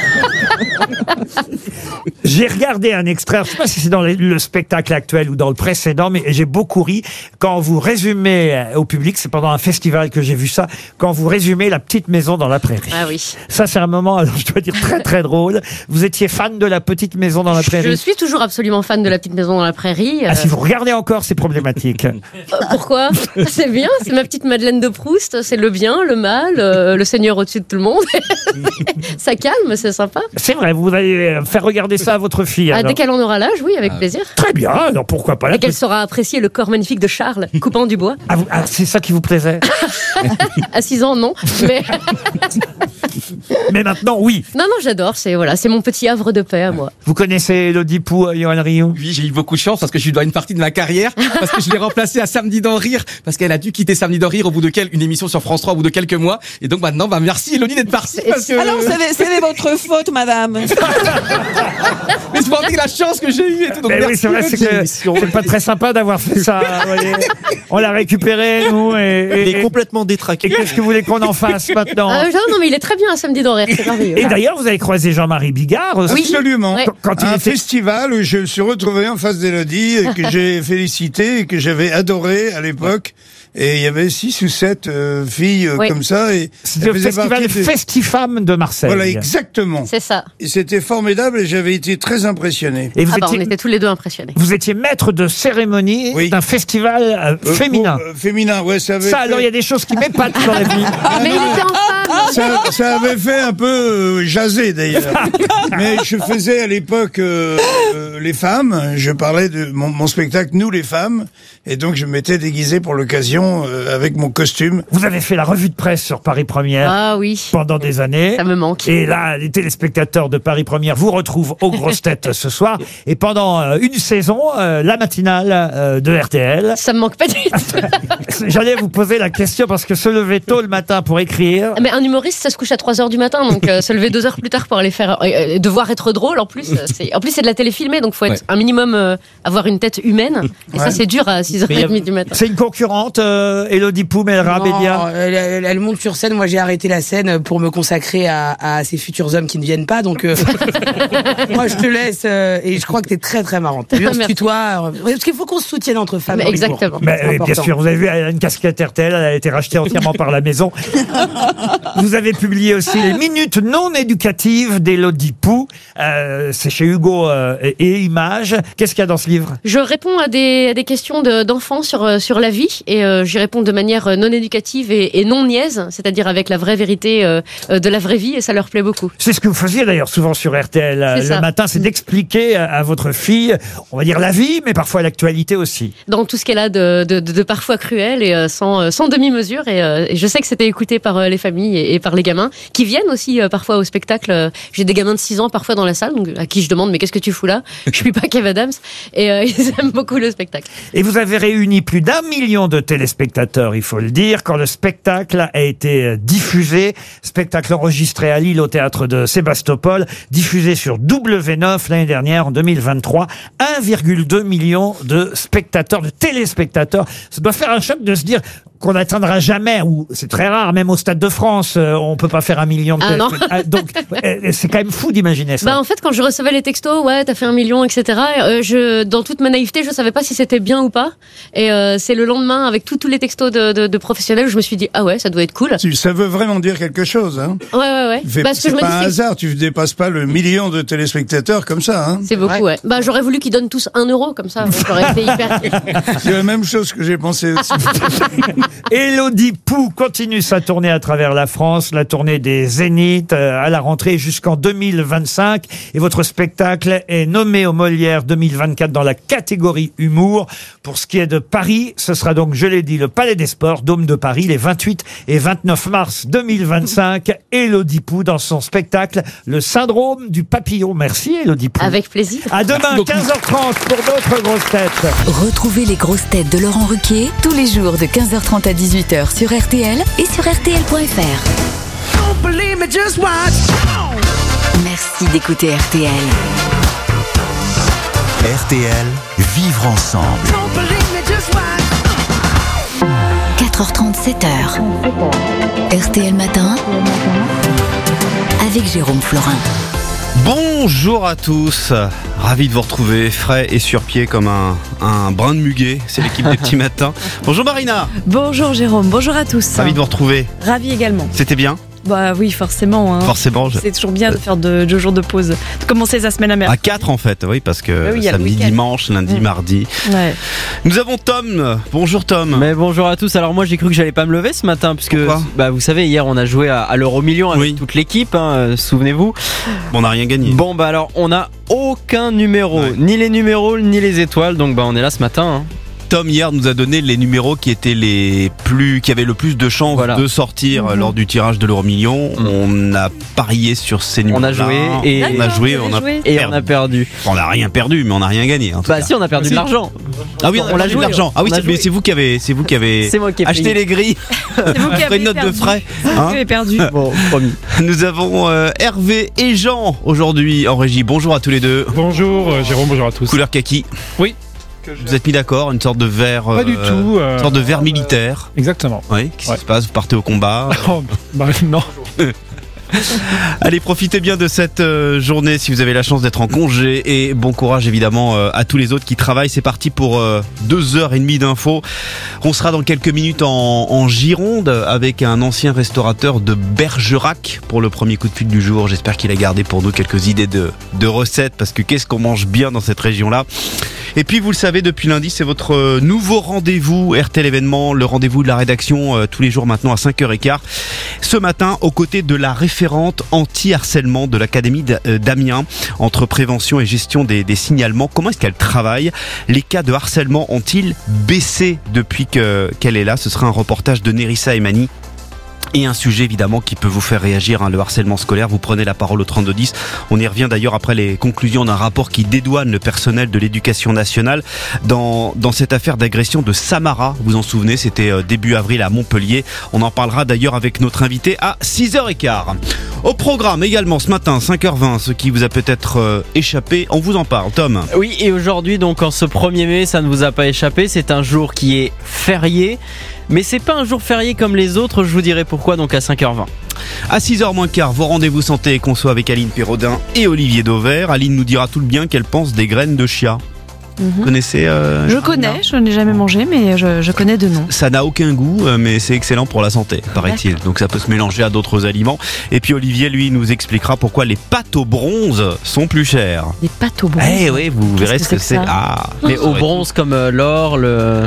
J'ai regardé un extrait, je ne sais pas si c'est dans le spectacle actuel ou dans le précédent, mais j'ai beaucoup ri quand vous résumez au public, c'est pendant un festival que j'ai vu ça, quand vous résumez La Petite Maison dans la Prairie. Ah oui. Ça, c'est un moment, alors, je dois dire, très très drôle. Vous étiez fan de La Petite Maison dans la Prairie? Je suis toujours absolument fan de La Petite Maison dans la Prairie. Ah, si vous regardez encore, c'est problématique. Pourquoi? C'est bien, c'est ma petite Madeleine de Proust, c'est le bien, le mal, le Seigneur au-dessus de tout le monde. Ça calme, c'est sympa. C'est vrai, vous allez faire regarder ça à votre fille. Dès qu'elle en aura l'âge, oui, avec plaisir. Très bien, alors pourquoi pas. Et qu'elle saura apprécier le corps magnifique de Charles, coupant du bois. Ah, c'est ça qui vous plaisait? À 6 ans, non. Mais maintenant, oui. Non, j'adore, c'est mon petit havre de paix à moi. Vous connaissez Élodie Pou, Johan Rioux? Oui, j'ai eu beaucoup de chance parce que je lui dois une partie de ma carrière, parce que je l'ai remplacée à Samedi d'en rire, parce qu'elle a dû quitter Samedi d'en rire au bout de une émission sur France 3 au bout de quelques mois. Et donc maintenant, merci Élodie d'être partie. Parce que... Alors, c'est votre faute, madame. Mais c'est pour dire la chance que j'ai eue et tout. Donc oui, c'est vrai, c'est pas très sympa d'avoir fait ça. Vous voyez. On l'a récupéré, nous. Il est complètement détraqué. Et qu'est-ce que vous voulez qu'on en fasse maintenant? Non, mais il est très bien à Samedi d'en rire, c'est merveilleux. Et d'ailleurs, vous avez croisé Jean-Marie Bigard aussi. Oui, absolument. Ouais. Quand un festival où je me suis retrouvé en face d'Élodie et que j'ai félicité et que j'avais adoré à l'époque. Et il y avait 6 ou 7 filles comme ça. C'était le festival Festifam de Marseille. Voilà, exactement. C'est ça. Et c'était formidable et j'avais été très impressionné. Et on était tous les deux impressionnés. Vous étiez maître de cérémonie d'un festival féminin. Féminin, ouais, ça avait. Ça, alors il y a des choses qui m'épatent dans la vie. Mais il était en femme. Ça avait fait un peu jaser d'ailleurs. Mais je faisais à l'époque les femmes. Je parlais de mon spectacle Nous les femmes. Et donc je m'étais déguisé pour l'occasion avec mon costume. Vous avez fait la revue de presse sur Paris Première. Ah oui. Pendant des années. Ça me manque. Et là, les téléspectateurs de Paris Première vous retrouvent aux grosses têtes ce soir. Et pendant une saison, la matinale de RTL. Ça me manque pas du tout. J'allais vous poser la question parce que se lever tôt le matin pour écrire. Mais un humoriste, ça se couche à 3h du matin, donc se lever 2 heures plus tard pour aller faire, devoir être drôle. En plus, c'est de la télé filmée, donc faut être un minimum avoir une tête humaine. Et ça, c'est dur à 6h30 du matin. C'est une concurrente, Élodie Pou, Melra Bédia. Elle monte sur scène. Moi, j'ai arrêté la scène pour me consacrer à ces futurs hommes qui ne viennent pas. Donc, moi, je te laisse. Et je crois que t'es très, très marrante. T'as vu, on se tutoie. Parce qu'il faut qu'on se soutienne entre femmes. Exactement. Bien sûr, vous avez vu, elle a une casquette RTL. Elle a été rachetée entièrement par la maison. Vous avez publié aussi les minutes non éducatives d'Élodie Pou. C'est chez Hugo et Images. Qu'est-ce qu'il y a dans ce livre? Je réponds à des questions d'enfants sur la vie et j'y réponds de manière non éducative et non niaise, c'est-à-dire avec la vraie vérité de la vraie vie, et ça leur plaît beaucoup. C'est ce que vous faisiez d'ailleurs souvent sur RTL le matin, c'est d'expliquer à votre fille, on va dire la vie, mais parfois l'actualité aussi. Dans tout ce qu'elle a de parfois cruel et sans demi-mesure, et je sais que c'était écouté par les familles et par les gamins qui viennent aussi parfois au spectacle. J'ai des gamins de 6 ans parfois dans la salle, donc à qui je demande mais qu'est-ce que tu fous là? Je suis pas Kev Adams, et ils aiment beaucoup le spectacle. Et vous avez réuni plus d'1 million de téléspectateurs, il faut le dire, quand le spectacle a été diffusé. Spectacle enregistré à Lille au théâtre de Sébastopol, diffusé sur W9 l'année dernière, en 2023. 1,2 million de spectateurs, de téléspectateurs. Ça doit faire un choc de se dire qu'on n'atteindra jamais, ou c'est très rare, même au Stade de France, on peut pas faire 1 million de téléspectateurs. Donc, c'est quand même fou d'imaginer ça. En fait, quand je recevais les textos, ouais, t'as fait 1 million, etc., dans toute ma naïveté, je savais pas si c'était bien ou pas. Et c'est le lendemain, avec tous les textos de professionnels, je me suis dit, ah ouais, ça doit être cool. Ça veut vraiment dire quelque chose, hein. Ouais. C'est pas un hasard, tu dépasses pas le million de téléspectateurs comme ça, hein. C'est beaucoup, ouais. J'aurais voulu qu'ils donnent tous 1 euro, comme ça, j'aurais été hyper... C'est la même chose que j'ai pensé aussi. Élodie Pou continue sa tournée à travers la France, la tournée des Zéniths à la rentrée jusqu'en 2025. Et votre spectacle est nommé au Molière 2024 dans la catégorie humour. Pour ce qui est de Paris, ce sera donc, je l'ai dit, le Palais des Sports, Dôme de Paris, les 28 et 29 mars 2025. Élodie Pou dans son spectacle Le syndrome du papillon. Merci Élodie Pou. Avec plaisir. À demain, 15h30 pour d'autres grosses têtes. Retrouvez les grosses têtes de Laurent Ruquier tous les jours de 15h30 à 18h sur RTL et sur RTL.fr. Merci d'écouter RTL. RTL, vivre ensemble. 4h30, 7h. RTL Matin avec Jérôme Florin. Bonjour à tous, ravi de vous retrouver frais et sur pied comme un brin de muguet, c'est l'équipe des petits matins. Bonjour Marina. Bonjour Jérôme, bonjour à tous. Ravi de vous retrouver. Ravi également. C'était bien ? Bah oui, forcément. Hein. Forcément. C'est toujours bien de faire 2 jours de pause, de commencer sa semaine à mercredi. À 4 en fait, oui, parce que oui, samedi, dimanche, lundi, mardi. Ouais. Nous avons Tom. Bonjour Tom. Mais bonjour à tous. Alors moi j'ai cru que j'allais pas me lever ce matin puisque vous savez hier on a joué à l'Euro Million avec toute l'équipe, hein, souvenez-vous. Bon, on n'a rien gagné. Bon alors on n'a aucun numéro, ni les numéros ni les étoiles, donc on est là ce matin. Hein. Tom hier nous a donné les numéros qui étaient qui avaient le plus de chances de sortir lors du tirage de l'Euro Million. On a parié sur ces numéros. On a joué et on a perdu. On n'a rien perdu, mais on n'a rien gagné. En tout cas. Si, on a perdu de l'argent. Ah oui, on a perdu de l'argent. Ah oui, mais c'est vous qui avez acheté les grilles. C'est vous qui avez une note de frais. C'est vous qui avez perdu. Bon, promis. Nous avons Hervé et Jean aujourd'hui en régie. Bonjour à tous les deux. Bonjour Jérôme, bonjour à tous. Couleur kaki. Oui. Vous êtes mis d'accord, une sorte de vert. Pas du tout. Une sorte de vert militaire. Exactement. Oui. Qu'est-ce qui se passe ? Vous partez au combat non. Allez, profitez bien de cette journée si vous avez la chance d'être en congé et bon courage évidemment à tous les autres qui travaillent. C'est parti pour 2h30 d'infos. On sera dans quelques minutes en Gironde avec un ancien restaurateur de Bergerac pour le premier coup de fil du jour. J'espère qu'il a gardé pour nous quelques idées de recettes parce que qu'est-ce qu'on mange bien dans cette région-là. Et puis vous le savez, depuis lundi, c'est votre nouveau rendez-vous RTL événement, le rendez-vous de la rédaction tous les jours maintenant à 5h15. Ce matin, aux côtés de la référente anti-harcèlement de l'Académie d'Amiens, entre prévention et gestion des signalements. Comment est-ce qu'elle travaille ? Les cas de harcèlement ont-ils baissé depuis qu'elle est là ? Ce sera un reportage de Nerissa Emani. Et un sujet évidemment qui peut vous faire réagir, le harcèlement scolaire. Vous prenez la parole au 3210. On y revient d'ailleurs après les conclusions d'un rapport qui dédouane le personnel de l'éducation nationale dans cette affaire d'agression de Samara. Vous en souvenez, c'était début avril à Montpellier. On en parlera d'ailleurs avec notre invité à 6h15. Au programme également ce matin 5h20, ce qui vous a peut-être échappé, on vous en parle. Tom. Oui, et aujourd'hui donc en ce 1er mai, ça ne vous a pas échappé, c'est un jour qui est férié. Mais c'est pas un jour férié comme les autres, je vous dirai pourquoi donc à 5h20. À 6h moins quart, vos rendez-vous santé et conso avec Aline Pérodin et Olivier Dauvert. Aline nous dira tout le bien qu'elle pense des graines de chia. Vous connaissez Je connais, je n'ai jamais mangé, mais je connais de nom. Ça n'a aucun goût, mais c'est excellent pour la santé, paraît-il. Donc ça peut se mélanger à d'autres aliments. Et puis Olivier, lui, nous expliquera pourquoi les pâtes au bronze sont plus chères. Les pâtes au bronze. Eh oui, vous verrez ce que c'est. Mais au bronze comme l'or,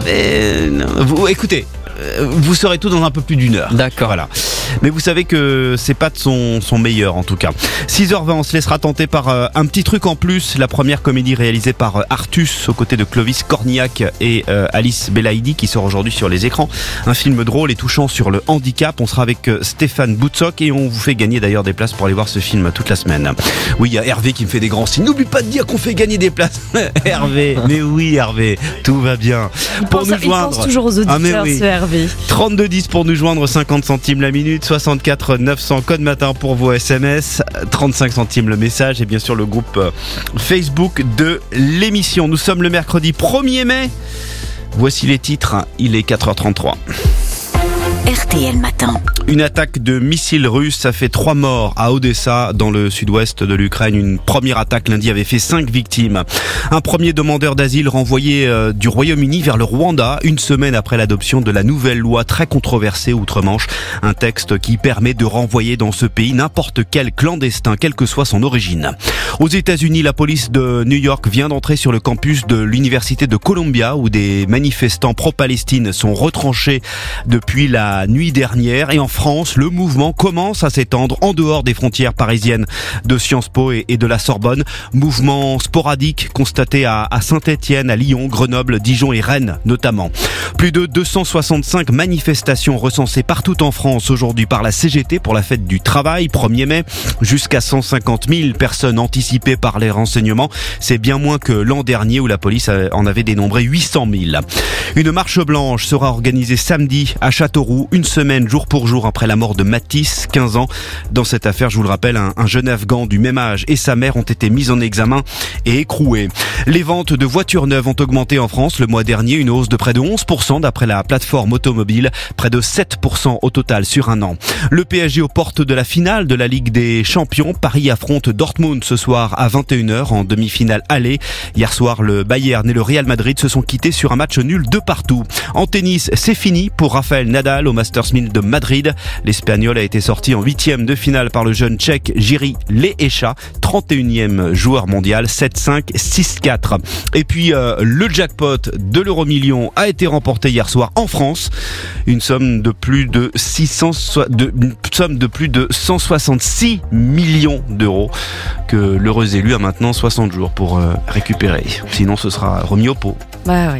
écoutez, vous saurez tout dans un peu plus d'une heure. D'accord. Voilà. Mais vous savez que ces pâtes sont meilleures en tout cas. 6h20, on se laissera tenter par un petit truc en plus. La première comédie réalisée par Artus aux côtés de Clovis Cornillac et Alice Belaïdi qui sort aujourd'hui sur les écrans. Un film drôle et touchant sur le handicap. On sera avec Stéphane Boutsock et on vous fait gagner d'ailleurs des places pour aller voir ce film toute la semaine. Oui, il y a Hervé qui me fait des grands signes. N'oublie pas de dire qu'on fait gagner des places. Hervé, mais oui Hervé, tout va bien. Pour nous joindre, il pense toujours aux auditeurs, ce Hervé. 3210 pour nous joindre, 50 centimes la minute. 64 900 code matin pour vos SMS, 35 centimes le message et bien sûr le groupe Facebook de l'émission. Nous sommes le mercredi 1er mai. Voici les titres, il est 4h33. RTL Matin. Une attaque de missiles russes, ça fait 3 morts à Odessa, dans le sud-ouest de l'Ukraine. Une première attaque lundi avait fait 5 victimes. Un premier demandeur d'asile renvoyé du Royaume-Uni vers le Rwanda, une semaine après l'adoption de la nouvelle loi très controversée outre-Manche. Un texte qui permet de renvoyer dans ce pays n'importe quel clandestin, quelle que soit son origine. Aux États-Unis, la police de New York vient d'entrer sur le campus de l'université de Columbia, où des manifestants pro-Palestine sont retranchés depuis la nuit dernière. Et en France, le mouvement commence à s'étendre en dehors des frontières parisiennes de Sciences Po et de la Sorbonne. Mouvement sporadique constaté à Saint-Étienne, à Lyon, Grenoble, Dijon et Rennes notamment. Plus de 265 manifestations recensées partout en France aujourd'hui par la CGT pour la fête du travail, 1er mai. Jusqu'à 150 000 personnes anticipées par les renseignements. C'est bien moins que l'an dernier où la police en avait dénombré 800 000. Une marche blanche sera organisée samedi à Châteauroux, une semaine jour pour jour après la mort de Matisse, 15 ans. Dans cette affaire, je vous le rappelle, un jeune Afghan du même âge et sa mère ont été mis en examen et écroués. Les ventes de voitures neuves ont augmenté en France le mois dernier, une hausse de près de 11% d'après la plateforme automobile, près de 7% au total sur un an. Le PSG aux portes de la finale de la Ligue des Champions. Paris affronte Dortmund ce soir à 21h en demi-finale aller. Hier soir, le Bayern et le Real Madrid se sont quittés sur un match nul de partout. En tennis, c'est fini pour Rafael Nadal au Masters 1000 de Madrid. L'Espagnol a été sorti en 8e de finale par le jeune Tchèque Jiří Lehecha, 31e joueur mondial, 7-5, 6-4. Et puis le jackpot de l'euro-million a été remporté hier soir en France. Une somme de plus de 166 millions d'euros que l'heureux élu a maintenant 60 jours pour récupérer. Sinon, ce sera remis au pot. Bah oui.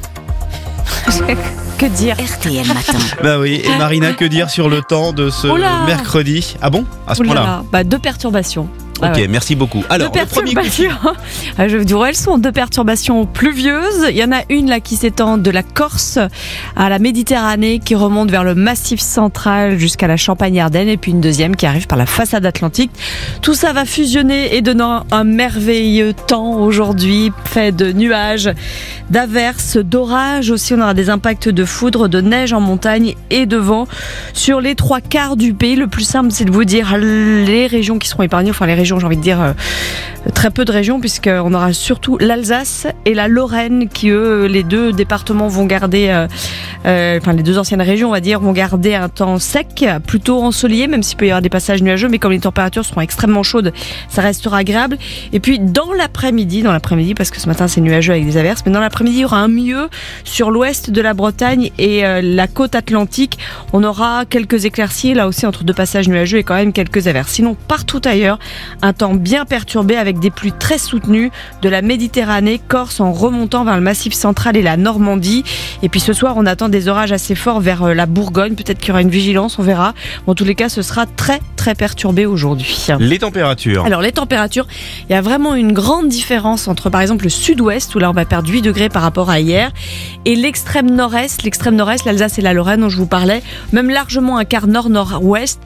Que dire? RTL Matin. Bah oui, et Marina, que dire sur le temps de ce mercredi? Ah bon? À ce point-là? Bah, 2 perturbations. Ok, merci beaucoup. Alors, deux perturbations. Je vous dis où elles sont. 2 perturbations pluvieuses. Il y en a une là qui s'étend de la Corse à la Méditerranée, qui remonte vers le Massif central jusqu'à la Champagne-Ardenne, et puis une deuxième qui arrive par la façade atlantique. Tout ça va fusionner et donnant un merveilleux temps aujourd'hui, fait de nuages, d'averses, d'orages aussi. On aura des impacts de foudre, de neige en montagne et de vent sur les 3/4 du pays. Le plus simple, c'est de vous dire les régions qui seront épargnées, enfin les régions, j'ai envie de dire très peu de régions, puisqu'on aura surtout l'Alsace et la Lorraine qui, eux, les 2 départements vont garder, enfin les 2 anciennes régions, on va dire, vont garder un temps sec, plutôt ensoleillé, même s'il peut y avoir des passages nuageux, mais comme les températures seront extrêmement chaudes, ça restera agréable. Et puis dans l'après-midi, parce que ce matin c'est nuageux avec des averses, mais dans l'après-midi il y aura un mieux sur l'ouest de la Bretagne et la côte atlantique. On aura quelques éclaircies, là aussi entre 2 passages nuageux et quand même quelques averses. Sinon partout ailleurs, un temps bien perturbé avec des pluies très soutenues de la Méditerranée, Corse en remontant vers le Massif central et la Normandie. Et puis ce soir, on attend des orages assez forts vers la Bourgogne. Peut-être qu'il y aura une vigilance, on verra. En tous les cas, ce sera très très perturbé aujourd'hui. Les températures. Alors les températures, il y a vraiment une grande différence entre par exemple le sud-ouest, où là on va perdre 8 degrés par rapport à hier, et l'extrême nord-est, l'Alsace et la Lorraine dont je vous parlais, même largement un quart nord-est,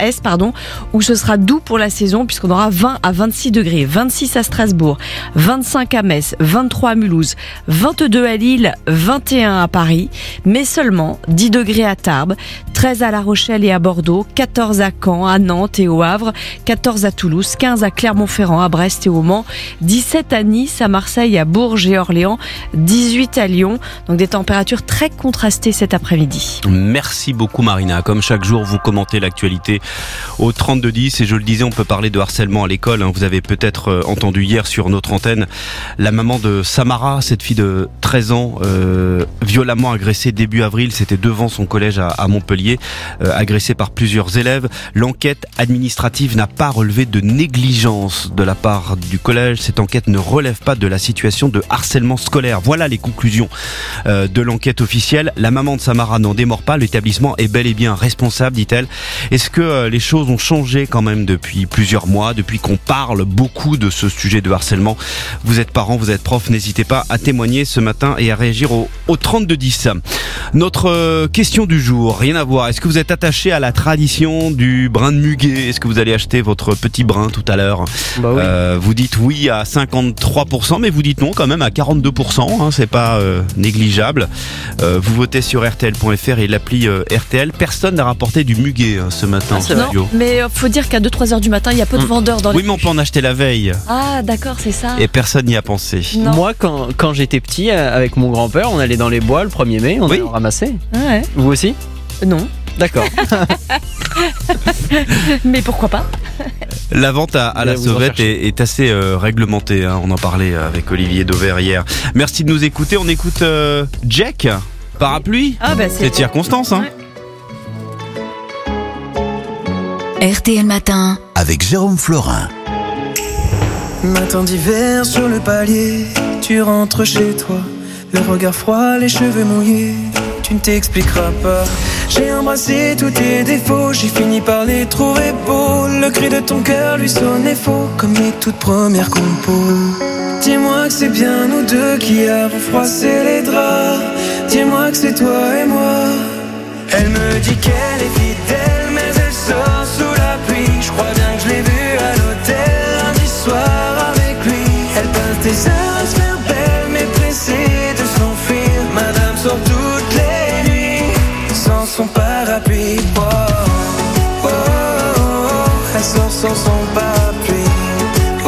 où ce sera doux pour la saison, puisqu'on aura 20 à 26 degrés, 26 à Strasbourg, 25 à Metz, 23 à Mulhouse, 22 à Lille, 21 à Paris, mais seulement 10 degrés à Tarbes, 13 à La Rochelle et à Bordeaux, 14 à Caen, à Nantes et au Havre, 14 à Toulouse, 15 à Clermont-Ferrand, à Brest et au Mans, 17 à Nice, à Marseille, à Bourges et Orléans, 18 à Lyon. Donc des températures très contrastées cet après-midi. Merci beaucoup Marina. Comme chaque jour, vous commentez l'actualité au 3210, et je le disais, on peut parler de harcèlement à l'école. Vous avez peut-être entendu hier sur notre antenne la maman de Samara, cette fille de 13 ans, violemment agressée début avril. C'était devant son collège à Montpellier, agressée par plusieurs élèves. L'enquête administrative n'a pas relevé de négligence de la part du collège. Cette enquête ne relève pas de la situation de harcèlement scolaire. Voilà les conclusions de l'enquête officielle. La maman de Samara n'en démord pas. L'établissement est bel et bien responsable, dit-elle. Est-ce que les choses ont changé quand même depuis plusieurs mois, depuis depuis qu'on parle beaucoup de ce sujet de harcèlement. Vous êtes parents, vous êtes profs, n'hésitez pas à témoigner ce matin et à réagir au 3210. Notre question du jour, rien à voir. Est-ce que vous êtes attaché à la tradition du brin de muguet? Est-ce que vous allez acheter votre petit brin tout à l'heure? Bah oui. Vous dites oui à 53%, mais vous dites non quand même à 42%. Hein, c'est pas négligeable. Vous votez sur RTL.fr et l'appli RTL. Personne n'a rapporté du muguet ce matin. Non, mais faut dire qu'à 2-3 heures du matin, il y a peu de vendeurs dans les... Oui, mais on peut en acheter la veille. Ah, d'accord, c'est ça. Et personne n'y a pensé. Non. Moi, quand j'étais petit, avec mon grand-père, on allait dans les bois le 1er mai, on allait en ramasser. Ouais. Vous aussi? Non. D'accord. Mais pourquoi pas? La vente à la sauvette est assez réglementée. Hein. On en parlait avec Olivier Dauvert hier. Merci de nous écouter. On écoute Jack, Parapluie. Ah bah c'est de circonstance. Hein. RTL Matin avec Jérôme Florin. Matin d'hiver sur le palier, tu rentres chez toi, le regard froid, les cheveux mouillés, tu ne t'expliqueras pas. J'ai embrassé tous tes défauts, j'ai fini par les trouver beaux. Le cri de ton cœur lui sonnait faux, comme les toutes premières compos. Dis-moi que c'est bien nous deux qui avons froissé les draps. Dis-moi que c'est toi et moi. Elle me dit qu'elle est fidèle, mais elle sort sous la pluie. Je crois bien que je l'ai vue à l'hôtel lundi soir avec lui. Elle passe des heures à se faire belle, mais pressée de s'enfuir. Madame sort toutes les nuits sans son parapluie. Oh, oh, oh, oh. Elle sort sans son parapluie. Oh, oh,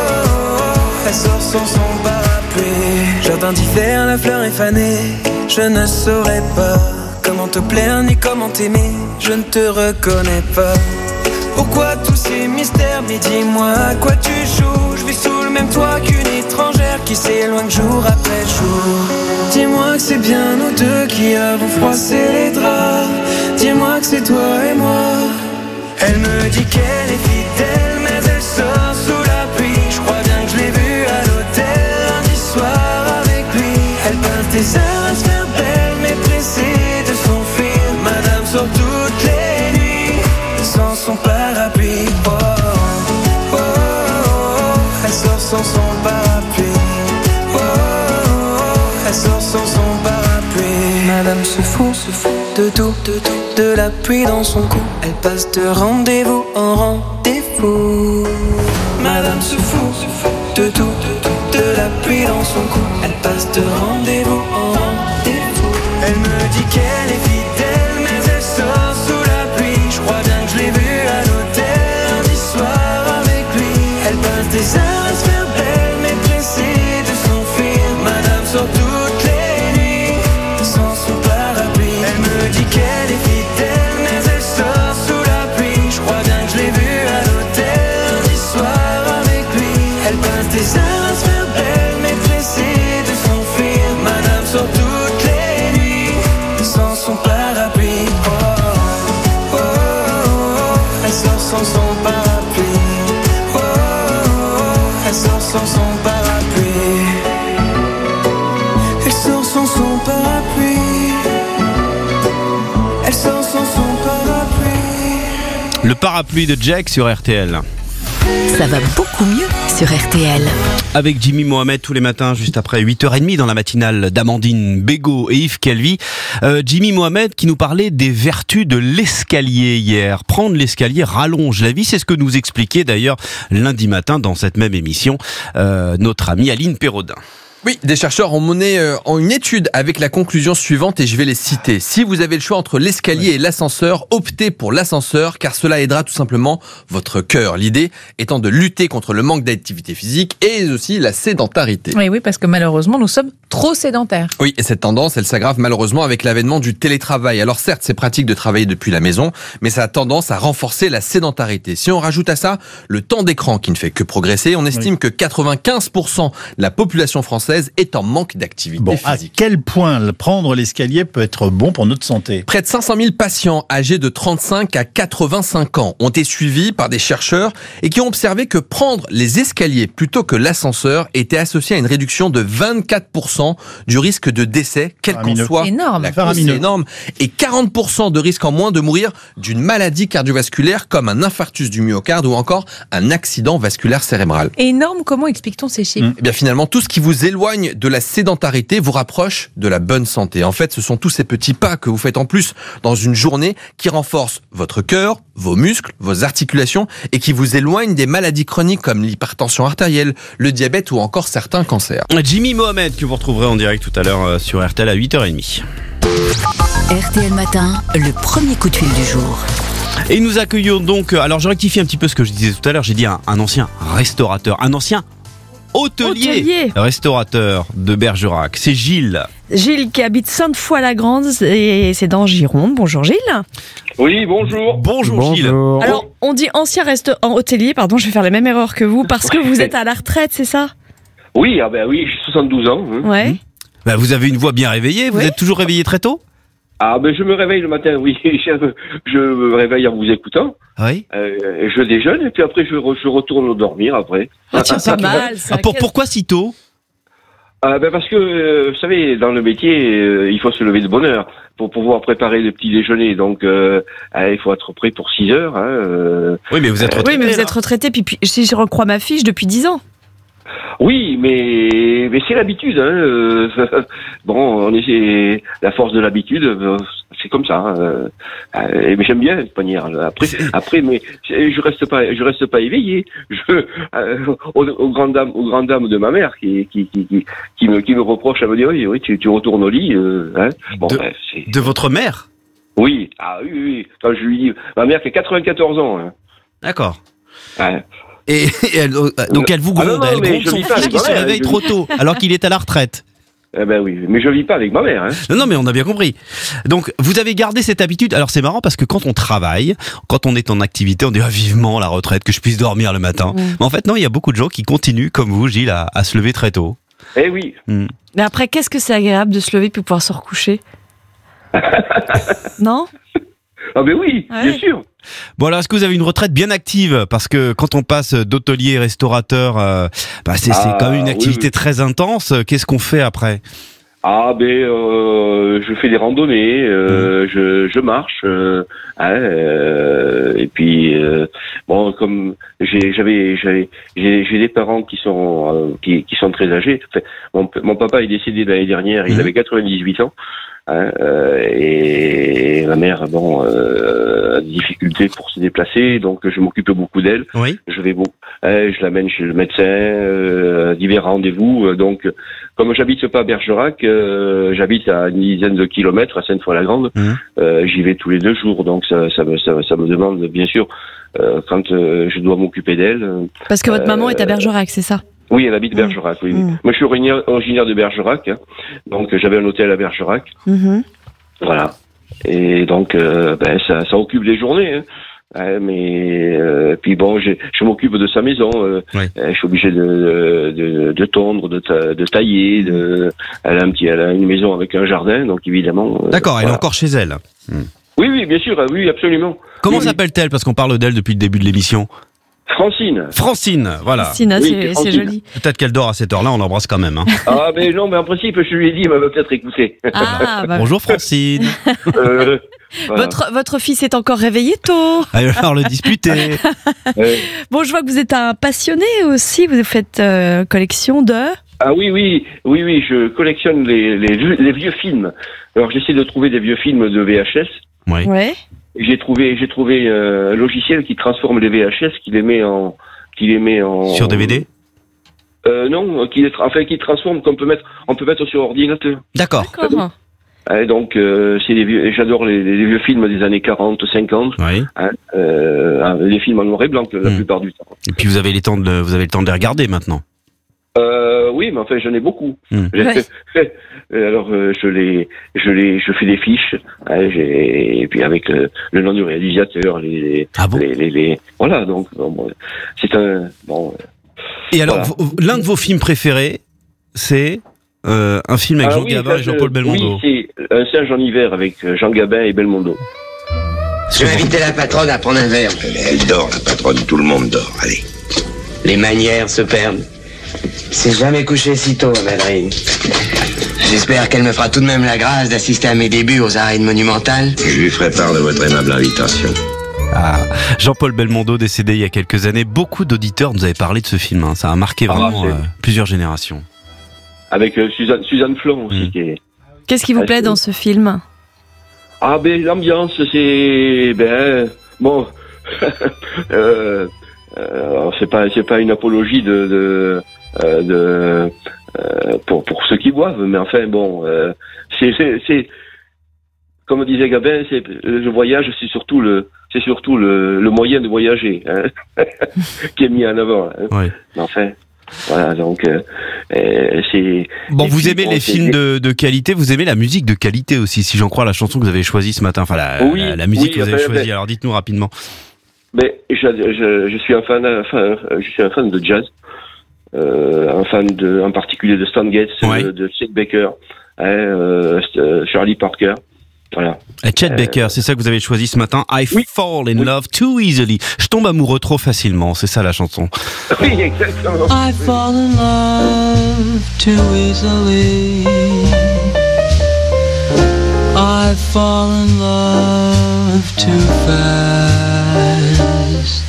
oh. Elle sort sans son parapluie. Jardin d'hiver, la fleur est fanée. Je ne saurais pas comment te plaire ni comment t'aimer. Je ne te reconnais pas. Pourquoi tous ces mystères? Mais dis-moi à quoi tu joues. Je vis sous le même toit qu'une étrangère qui s'éloigne jour après jour. Dis-moi que c'est bien nous deux qui avons froissé les draps. Dis-moi que c'est toi et moi. Elle me dit qu'elle est fidèle, mais elle sort sous la pluie. Je crois bien que je l'ai vue à l'hôtel lundi soir avec lui. Elle passe des heures à se faire belle, mais pressée de s'enfuir. Madame sort toutes les nuits sans son parapluie. Oh, oh, oh, oh. Elle sort sans son parapluie. Oh, oh, oh. Elle sort sans son parapluie. Madame se fout de tout, de la pluie dans son cou. Elle passe de rendez-vous en rendez-vous. Madame se fout de tout, de la pluie dans son cou. Elle passe de rendez-vous en rendez-vous. Elle me dit qu'elle est fidèle, mais elle sort sous la pluie. Je crois bien que je l'ai vue à l'hôtel lundi soir avec lui. Elle passe des heures à se faire belle, mais pressée de s'enfuir. Madame sort toutes les nuits sans son parapluie. Elle me dit qu'elle est fidèle, mais elle sort sous la pluie. Je crois bien que je l'ai vue à l'hôtel lundi soir avec lui. Elle passe des heures à se faire belle, mais pressée de s'enfuir. Madame sort toutes les nuits sans son parapluie. Oh, oh, oh, oh. Elle sort sans son parapluie. Oh, oh, oh. Elle sort sans son parapluie. Elle sort sans son parapluie. Elle sort sans son parapluie. Le parapluie de Jack sur RTL. Ça va beaucoup mieux sur RTL. Avec Jimmy Mohamed tous les matins, juste après 8h30 dans la matinale d'Amandine Bégaud et Yves Calvi. Jimmy Mohamed qui nous parlait des vertus de l'escalier hier. Prendre l'escalier rallonge la vie, c'est ce que nous expliquait d'ailleurs lundi matin dans cette même émission notre amie Aline Pérodin. Oui, des chercheurs ont mené une étude avec la conclusion suivante et je vais les citer. Si vous avez le choix entre l'escalier et l'ascenseur, optez pour l'ascenseur car cela aidera tout simplement votre cœur. L'idée étant de lutter contre le manque d'activité physique et aussi la sédentarité. Oui, parce que malheureusement, nous sommes trop sédentaires. Oui, et cette tendance, elle s'aggrave malheureusement avec l'avènement du télétravail. Alors certes, c'est pratique de travailler depuis la maison, mais ça a tendance à renforcer la sédentarité. Si on rajoute à ça le temps d'écran qui ne fait que progresser, on estime que 95% de la population française est en manque d'activité physique. À quel point prendre l'escalier peut être bon pour notre santé? Près de 500 000 patients âgés de 35 à 85 ans ont été suivis par des chercheurs et qui ont observé que prendre les escaliers plutôt que l'ascenseur était associé à une réduction de 24% 40% du risque de décès, quel qu'en soit énorme. la cause. C'est énorme. Et 40% de risque en moins de mourir d'une maladie cardiovasculaire comme un infarctus du myocarde ou encore un accident vasculaire cérébral. Énorme, comment explique-t-on ces chiffres? Eh bien finalement, tout ce qui vous éloigne de la sédentarité vous rapproche de la bonne santé. En fait, ce sont tous ces petits pas que vous faites en plus dans une journée qui renforcent votre cœur, vos muscles, vos articulations et qui vous éloignent des maladies chroniques comme l'hypertension artérielle, le diabète ou encore certains cancers. Jimmy Mohamed que vous retrouverez en direct tout à l'heure sur RTL à 8h30. RTL Matin, le premier coup de fil du jour. Et nous accueillons donc, alors je rectifie un petit peu ce que je disais tout à l'heure, j'ai dit un ancien restaurateur, un ancien hôtelier. Restaurateur de Bergerac, c'est Gilles. Gilles qui habite Sainte-Foy-la-Grande et c'est dans Gironde. Bonjour Gilles. Oui, bonjour. Bonjour Gilles. Alors, on dit ancien hôtelier, pardon, je vais faire la même erreur que vous, parce que vous êtes à la retraite, c'est ça? Oui, oui, j'ai 72 ans. Ouais. Bah, vous avez une voix bien réveillée, vous êtes toujours réveillé très tôt? Je me réveille le matin, oui. Je me réveille en vous écoutant. Oui. Je déjeune et puis après je retourne dormir après. Tiens, pas mal. Ça. Pourquoi si tôt? Parce que, vous savez, dans le métier, il faut se lever de bonne heure pour pouvoir préparer le petit déjeuner. Donc, il faut être prêt pour 6 heures. Oui, mais vous êtes retraité. Oui, mais vous êtes retraité, puis si je recrois ma fiche, depuis 10 ans. Oui, mais c'est l'habitude. Bon, c'est la force de l'habitude. C'est comme ça. Mais j'aime bien cette manière. Après, mais je reste pas éveillé. Aux grandes dames de ma mère qui me reproche à me dire oui, tu retournes au lit. Bon, de votre mère? Oui. Oui. Quand je lui dis, ma mère qui a 94 ans. D'accord. Ouais. Et donc elle vous gronde, elle gronde son fils qui se réveille trop tôt, alors qu'il est à la retraite. Oui, mais je vis pas avec ma mère. Non, mais on a bien compris. Donc, vous avez gardé cette habitude. Alors, c'est marrant parce que quand on travaille, quand on est en activité, on dit vivement la retraite, que je puisse dormir le matin. Mais en fait, non, il y a beaucoup de gens qui continuent, comme vous, Gilles, à se lever très tôt. Eh oui. Mais après, qu'est-ce que c'est agréable de se lever puis pouvoir se recoucher? Non? Oui, bien sûr. Bon, alors, est-ce que vous avez une retraite bien active? Parce que quand on passe d'hôtelier restaurateur, c'est quand même une activité très intense. Qu'est-ce qu'on fait après? Je fais des randonnées, je marche, et puis comme j'ai des parents qui sont très âgés. Enfin, mon papa est décédé l'année dernière, il avait 98 ans. Et ma mère, a des difficultés pour se déplacer, donc je m'occupe beaucoup d'elle. Oui. Je l'amène chez le médecin, divers rendez-vous. Donc, comme j'habite pas à Bergerac, j'habite à une dizaine de kilomètres à Sainte-Foy-la-Grande. J'y vais tous les 2 jours, donc ça me demande bien sûr quand je dois m'occuper d'elle. Parce que votre maman est à Bergerac, c'est ça? Oui, elle habite Bergerac, oui. Moi, je suis originaire de Bergerac, donc j'avais un hôtel à Bergerac. Voilà. Et donc, ça occupe les journées. Mais puis bon, je m'occupe de sa maison. Je suis obligé de tondre, de tailler. Elle a une maison avec un jardin, donc évidemment. D'accord, elle est encore chez elle. Oui, bien sûr, oui, absolument. Comment s'appelle-t-elle? Parce qu'on parle d'elle depuis le début de l'émission. Francine, voilà. Francine, c'est joli. Peut-être qu'elle dort à cette heure-là, on l'embrasse quand même. Mais non, mais en principe, je lui ai dit, elle va peut-être écouter. Bonjour Francine. Voilà. Votre fils est encore réveillé tôt. Il va falloir le disputer. Bon, je vois que vous êtes un passionné aussi, vous faites collection de... Oui, je collectionne les vieux films. Alors j'essaie de trouver des vieux films de VHS. Oui. Ouais. J'ai trouvé un logiciel qui transforme les VHS, qui les met en sur DVD. Non, qui transforme qu'on peut mettre sur ordinateur. D'accord. Donc j'adore les vieux films des années 40, 50. Oui. Les films en noir et blanc la plupart du temps. Et puis vous avez le temps de les regarder maintenant. Oui, mais enfin j'en ai beaucoup. Alors je fais des fiches, et puis avec le nom du réalisateur, voilà, donc c'est un Et alors l'un de vos films préférés, c'est un film avec Jean Gabin et Jean-Paul Belmondo. Oui, c'est Un singe en hiver avec Jean Gabin et Belmondo. Je vais inviter la patronne à prendre un verre. Elle dort, la patronne, tout le monde dort, allez. Les manières se perdent. s'est jamais couchée si tôt à Madrid. J'espère qu'elle me fera tout de même la grâce d'assister à mes débuts aux arènes monumentales. Je lui ferai part de votre aimable invitation. Ah, Jean-Paul Belmondo, décédé il y a quelques années. Beaucoup d'auditeurs nous avaient parlé de ce film. Ça a marqué vraiment plusieurs générations. Avec Suzanne Flon aussi. Qu'est-ce qui vous plaît dans ce film? Ah ben l'ambiance, c'est bon. C'est pas une apologie pour ceux qui boivent, mais enfin bon, c'est comme disait Gabin, le voyage, c'est surtout le moyen de voyager qui est mis en avant. Oui. Mais enfin. Voilà, donc c'est... Bon, vous aimez les films de qualité, vous aimez la musique de qualité aussi, si j'en crois la chanson que vous avez choisie ce matin, enfin la musique que vous avez choisie, alors dites-nous rapidement. Mais je suis un fan de jazz, un fan en particulier de Stan Getz, de Chet Baker, Charlie Parker. Voilà. Chet Baker, c'est ça que vous avez choisi ce matin. I fall in love too easily. Je tombe amoureux trop facilement, c'est ça la chanson. Oui, exactement. I fall in love too easily. I fall in love too fast.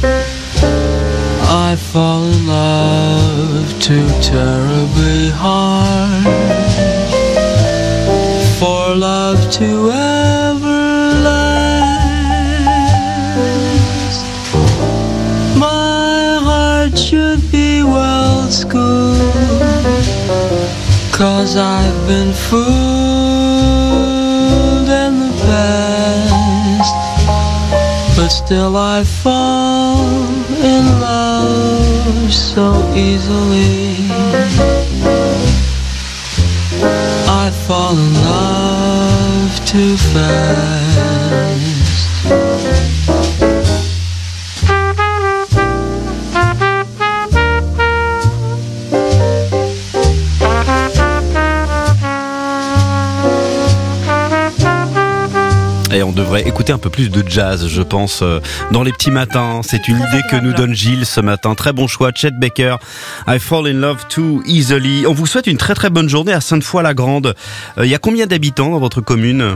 I fall in love too terribly hard. For love to ever last. My heart should be well schooled, 'cause I've been fooled in the past. But still I fall in love so easily. I fall in love too fast. Et on devrait écouter un peu plus de jazz, je pense, dans les petits matins. C'est une idée que nous donne Gilles ce matin. Très bon choix, Chet Baker. I fall in love too easily. On vous souhaite une très très bonne journée à Sainte-Foy-la-Grande. Il y a combien d'habitants dans votre commune?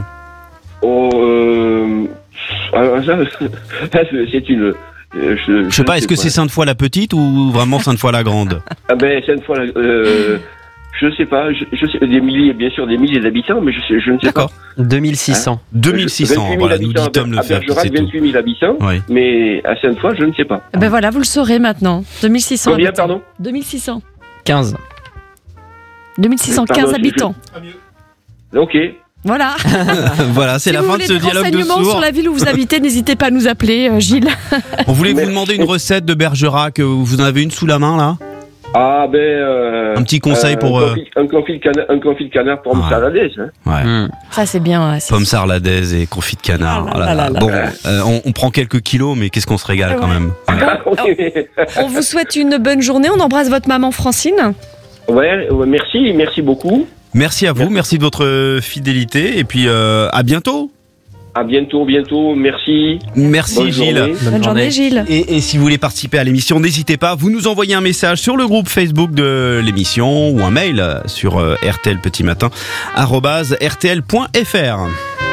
C'est une... je sais pas, est-ce que c'est Sainte-Foy-la-Petite ou vraiment Sainte-Foy-la-Grande? Ah ben, Sainte-Foy, je sais pas, je sais, des milliers d'habitants, mais je ne sais pas. 2600. 2600, voilà, nous dit Tom Lefebvre. À 28 000 habitants, mais à Sainte-Foy, je ne sais pas. Ben voilà, vous le saurez maintenant. 2600 Combien, habitants. pardon? 2600. 15. 2615 Pardon, habitants. Ok. Voilà. Voilà, c'est la fin de ce dialogue de sourds. Sur la ville où vous habitez, n'hésitez pas à nous appeler, Gilles. On voulait vous demander une recette de Bergerac. Vous en avez une sous la main, là? Ah ben... un petit conseil pour... Un confit de canard pour me saladaise. Hein. Ça, c'est bien. Pommes sarladaise et confit de canard. Bon, on prend quelques kilos, mais qu'est-ce qu'on se régale quand même. On vous souhaite une bonne journée. On embrasse votre maman Francine. Ouais, merci beaucoup. Merci à vous, merci de votre fidélité. Et puis, à bientôt. À bientôt, merci. Merci Bonne Gilles. journée. Bonne journée Gilles. Et si vous voulez participer à l'émission, n'hésitez pas, vous nous envoyez un message sur le groupe Facebook de l'émission ou un mail sur rtlpetimatin@rtl.fr.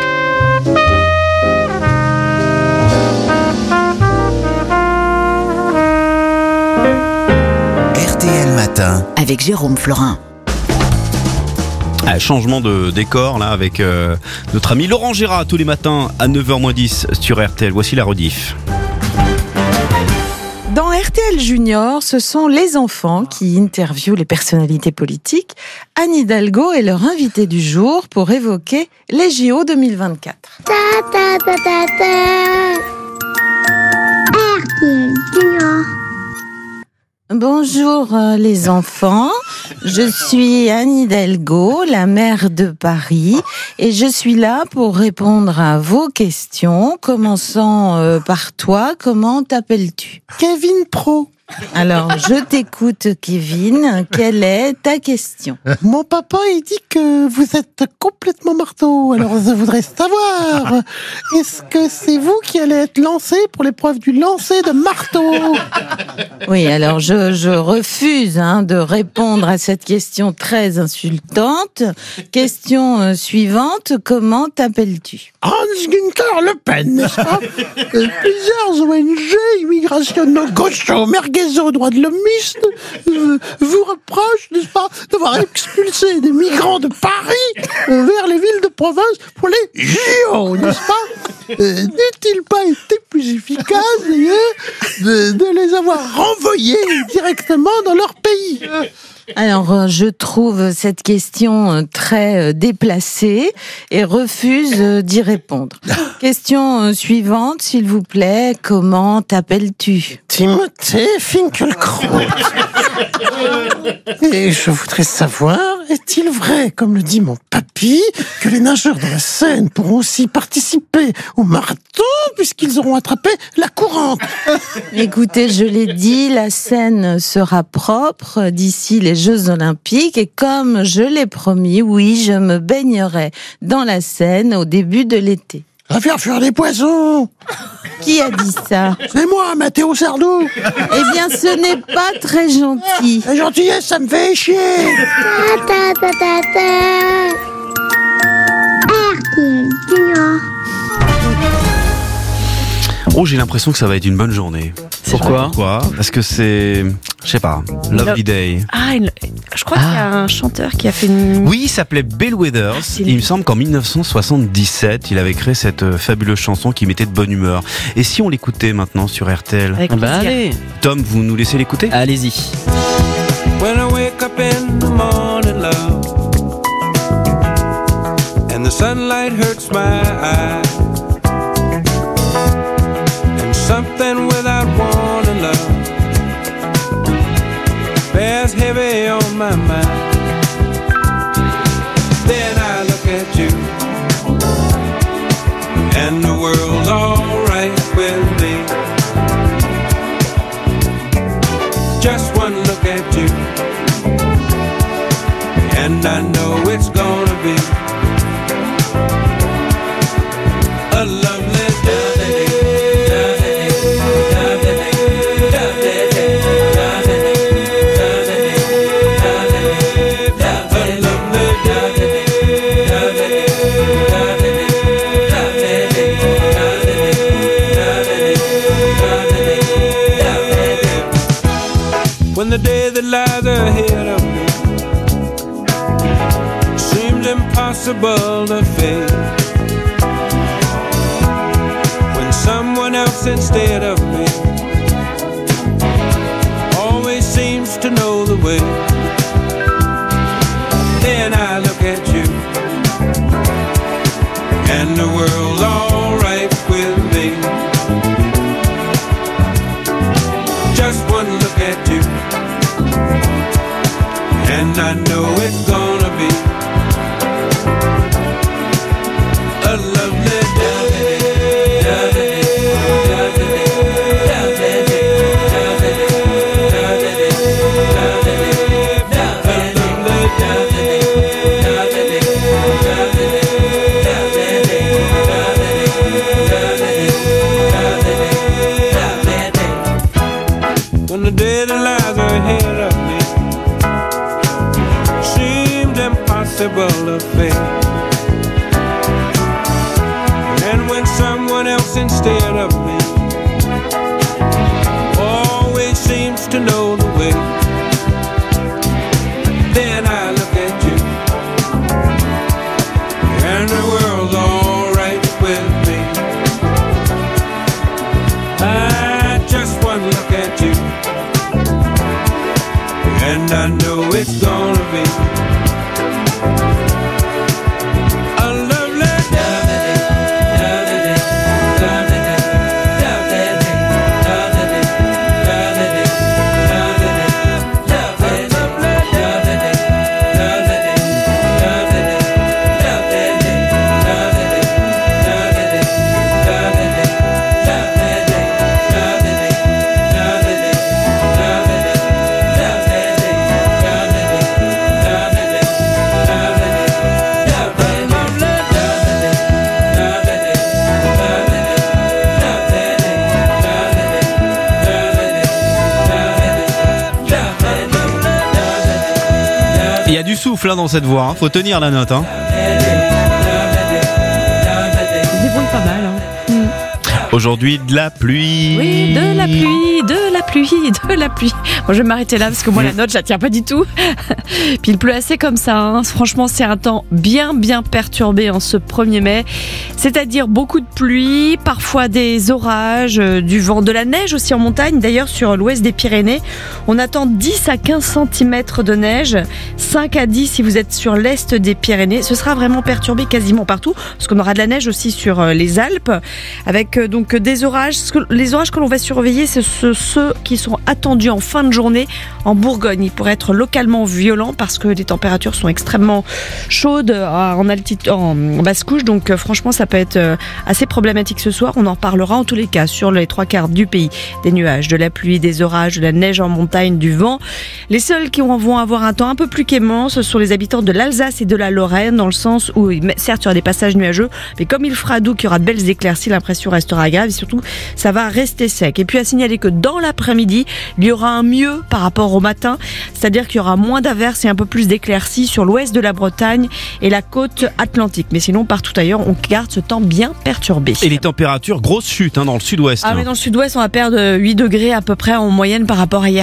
RTL Matin avec Jérôme Florin. Changement de décor là avec notre ami Laurent Gérard tous les matins à 9h-10 sur RTL. Voici la rediff. Dans RTL Junior, ce sont les enfants qui interviewent les personnalités politiques. Anne Hidalgo est leur invitée du jour pour évoquer les JO 2024. RTL Junior. Bonjour les enfants, je suis Anne Hidalgo, la maire de Paris, et je suis là pour répondre à vos questions, commençant par toi, comment t'appelles-tu? Kevin Pro. Alors, je t'écoute Kevin, quelle est ta question? Mon papa, il dit que vous êtes complètement marteau, alors je voudrais savoir, est-ce que c'est vous qui allez être lancé pour l'épreuve du lancer de marteau? Oui, alors je refuse de répondre à cette question très insultante. Question suivante, comment t'appelles-tu ? Hans-Günther Le Pen, n'est-ce pas ? Plusieurs ONG, immigrationno gaucho, merguezo, droits de l'hommiste, vous reprochent, n'est-ce pas, d'avoir expulsé des migrants de Paris vers les villes de province pour les JO, n'est-ce pas ? N'est-il pas été plus efficace, d'ailleurs, de les avoir renvoyés directement dans leur pays ? Alors, je trouve cette question très déplacée et refuse d'y répondre. Question suivante, s'il vous plaît. Comment t'appelles-tu ? Timothée Finkielkraut. Et je voudrais savoir, est-il vrai, comme le dit mon papy, que les nageurs de la Seine pourront aussi participer au marathon puisqu'ils auront attrapé la courante ? Écoutez, je l'ai dit, la Seine sera propre d'ici les Jeux Olympiques et comme je l'ai promis, oui, je me baignerai dans la Seine au début de l'été. À faire fuir les poissons. Qui a dit ça ? C'est moi, Mathéo Sardou. Eh bien, ce n'est pas très gentil. La gentillesse, ça me fait chier. RTL Junior. Oh, j'ai l'impression que ça va être une bonne journée. Pourquoi ? Parce que c'est, je sais pas, Lovely Day. Ah, je crois qu'il y a un chanteur qui a fait une... Oui, il s'appelait Bill Withers. Il me semble qu'en 1977, il avait créé cette fabuleuse chanson qui mettait de bonne humeur. Et si on l'écoutait maintenant sur RTL ? Allez. Tom, vous nous laissez l'écouter ? Allez-y. When I wake up in the morning, love, and the sunlight hurts my eyes, and something without warning, love, bears heavy on my mind. Then I look at you, and the world's alright with me. Just one look at you, and I know it's gonna be a lovely day. When the day that lies ahead of me seems impossible to face, when someone else instead of me always seems to know the way, then I look at you, and the world's alright with me. Just one look at you, and I know it's gonna be a lovely day. When the day that lies ahead of me seemed impossible to face, and when someone else instead of me always seems to know the way, then I look at you, and the world's alright with me. I just one look at you, and I know it's gonna be a lovely day. souffle dans cette voix, hein. Faut tenir la note. Hein. Il débrouille pas mal. Aujourd'hui, de la pluie. Oui, de la pluie, de la pluie, de la pluie. Bon, je vais m'arrêter là parce que moi, la note, je la tiens pas du tout. Puis il pleut assez comme ça. Hein. Franchement, c'est un temps bien perturbé en ce 1er mai. C'est-à-dire beaucoup de pluie, parfois des orages, du vent, de la neige aussi en montagne. D'ailleurs, sur l'ouest des Pyrénées, on attend 10 à 15 cm de neige. 5 à 10 si vous êtes sur l'est des Pyrénées. Ce sera vraiment perturbé quasiment partout parce qu'on aura de la neige aussi sur les Alpes avec donc des orages. Les orages que l'on va surveiller, c'est ceux qui sont attendus en fin de journée en Bourgogne. Ils pourraient être localement violents parce que les températures sont extrêmement chaudes en basse couche. Donc franchement, ça peut être assez problématique ce soir. On en parlera en tous les cas sur les 3/4 du pays. Des nuages, de la pluie, des orages, de la neige en montagne, du vent. Les seuls qui vont avoir un temps un peu plus clément, ce sont les habitants de l'Alsace et de la Lorraine, dans le sens où, certes, il y aura des passages nuageux, mais comme il fera doux, qu'il y aura de belles éclaircies, l'impression restera agréable et surtout, ça va rester sec. Et puis à signaler que dans l'après-midi, il y aura un mieux par rapport au matin, c'est-à-dire qu'il y aura moins d'averses et un peu plus d'éclaircies sur l'ouest de la Bretagne et la côte atlantique. Mais sinon, partout ailleurs, on garde ce temps bien perturbé. Et les températures, grosse chute dans le sud-ouest. Ah, mais dans le sud-ouest, on va perdre 8 degrés à peu près en moyenne par rapport à hier.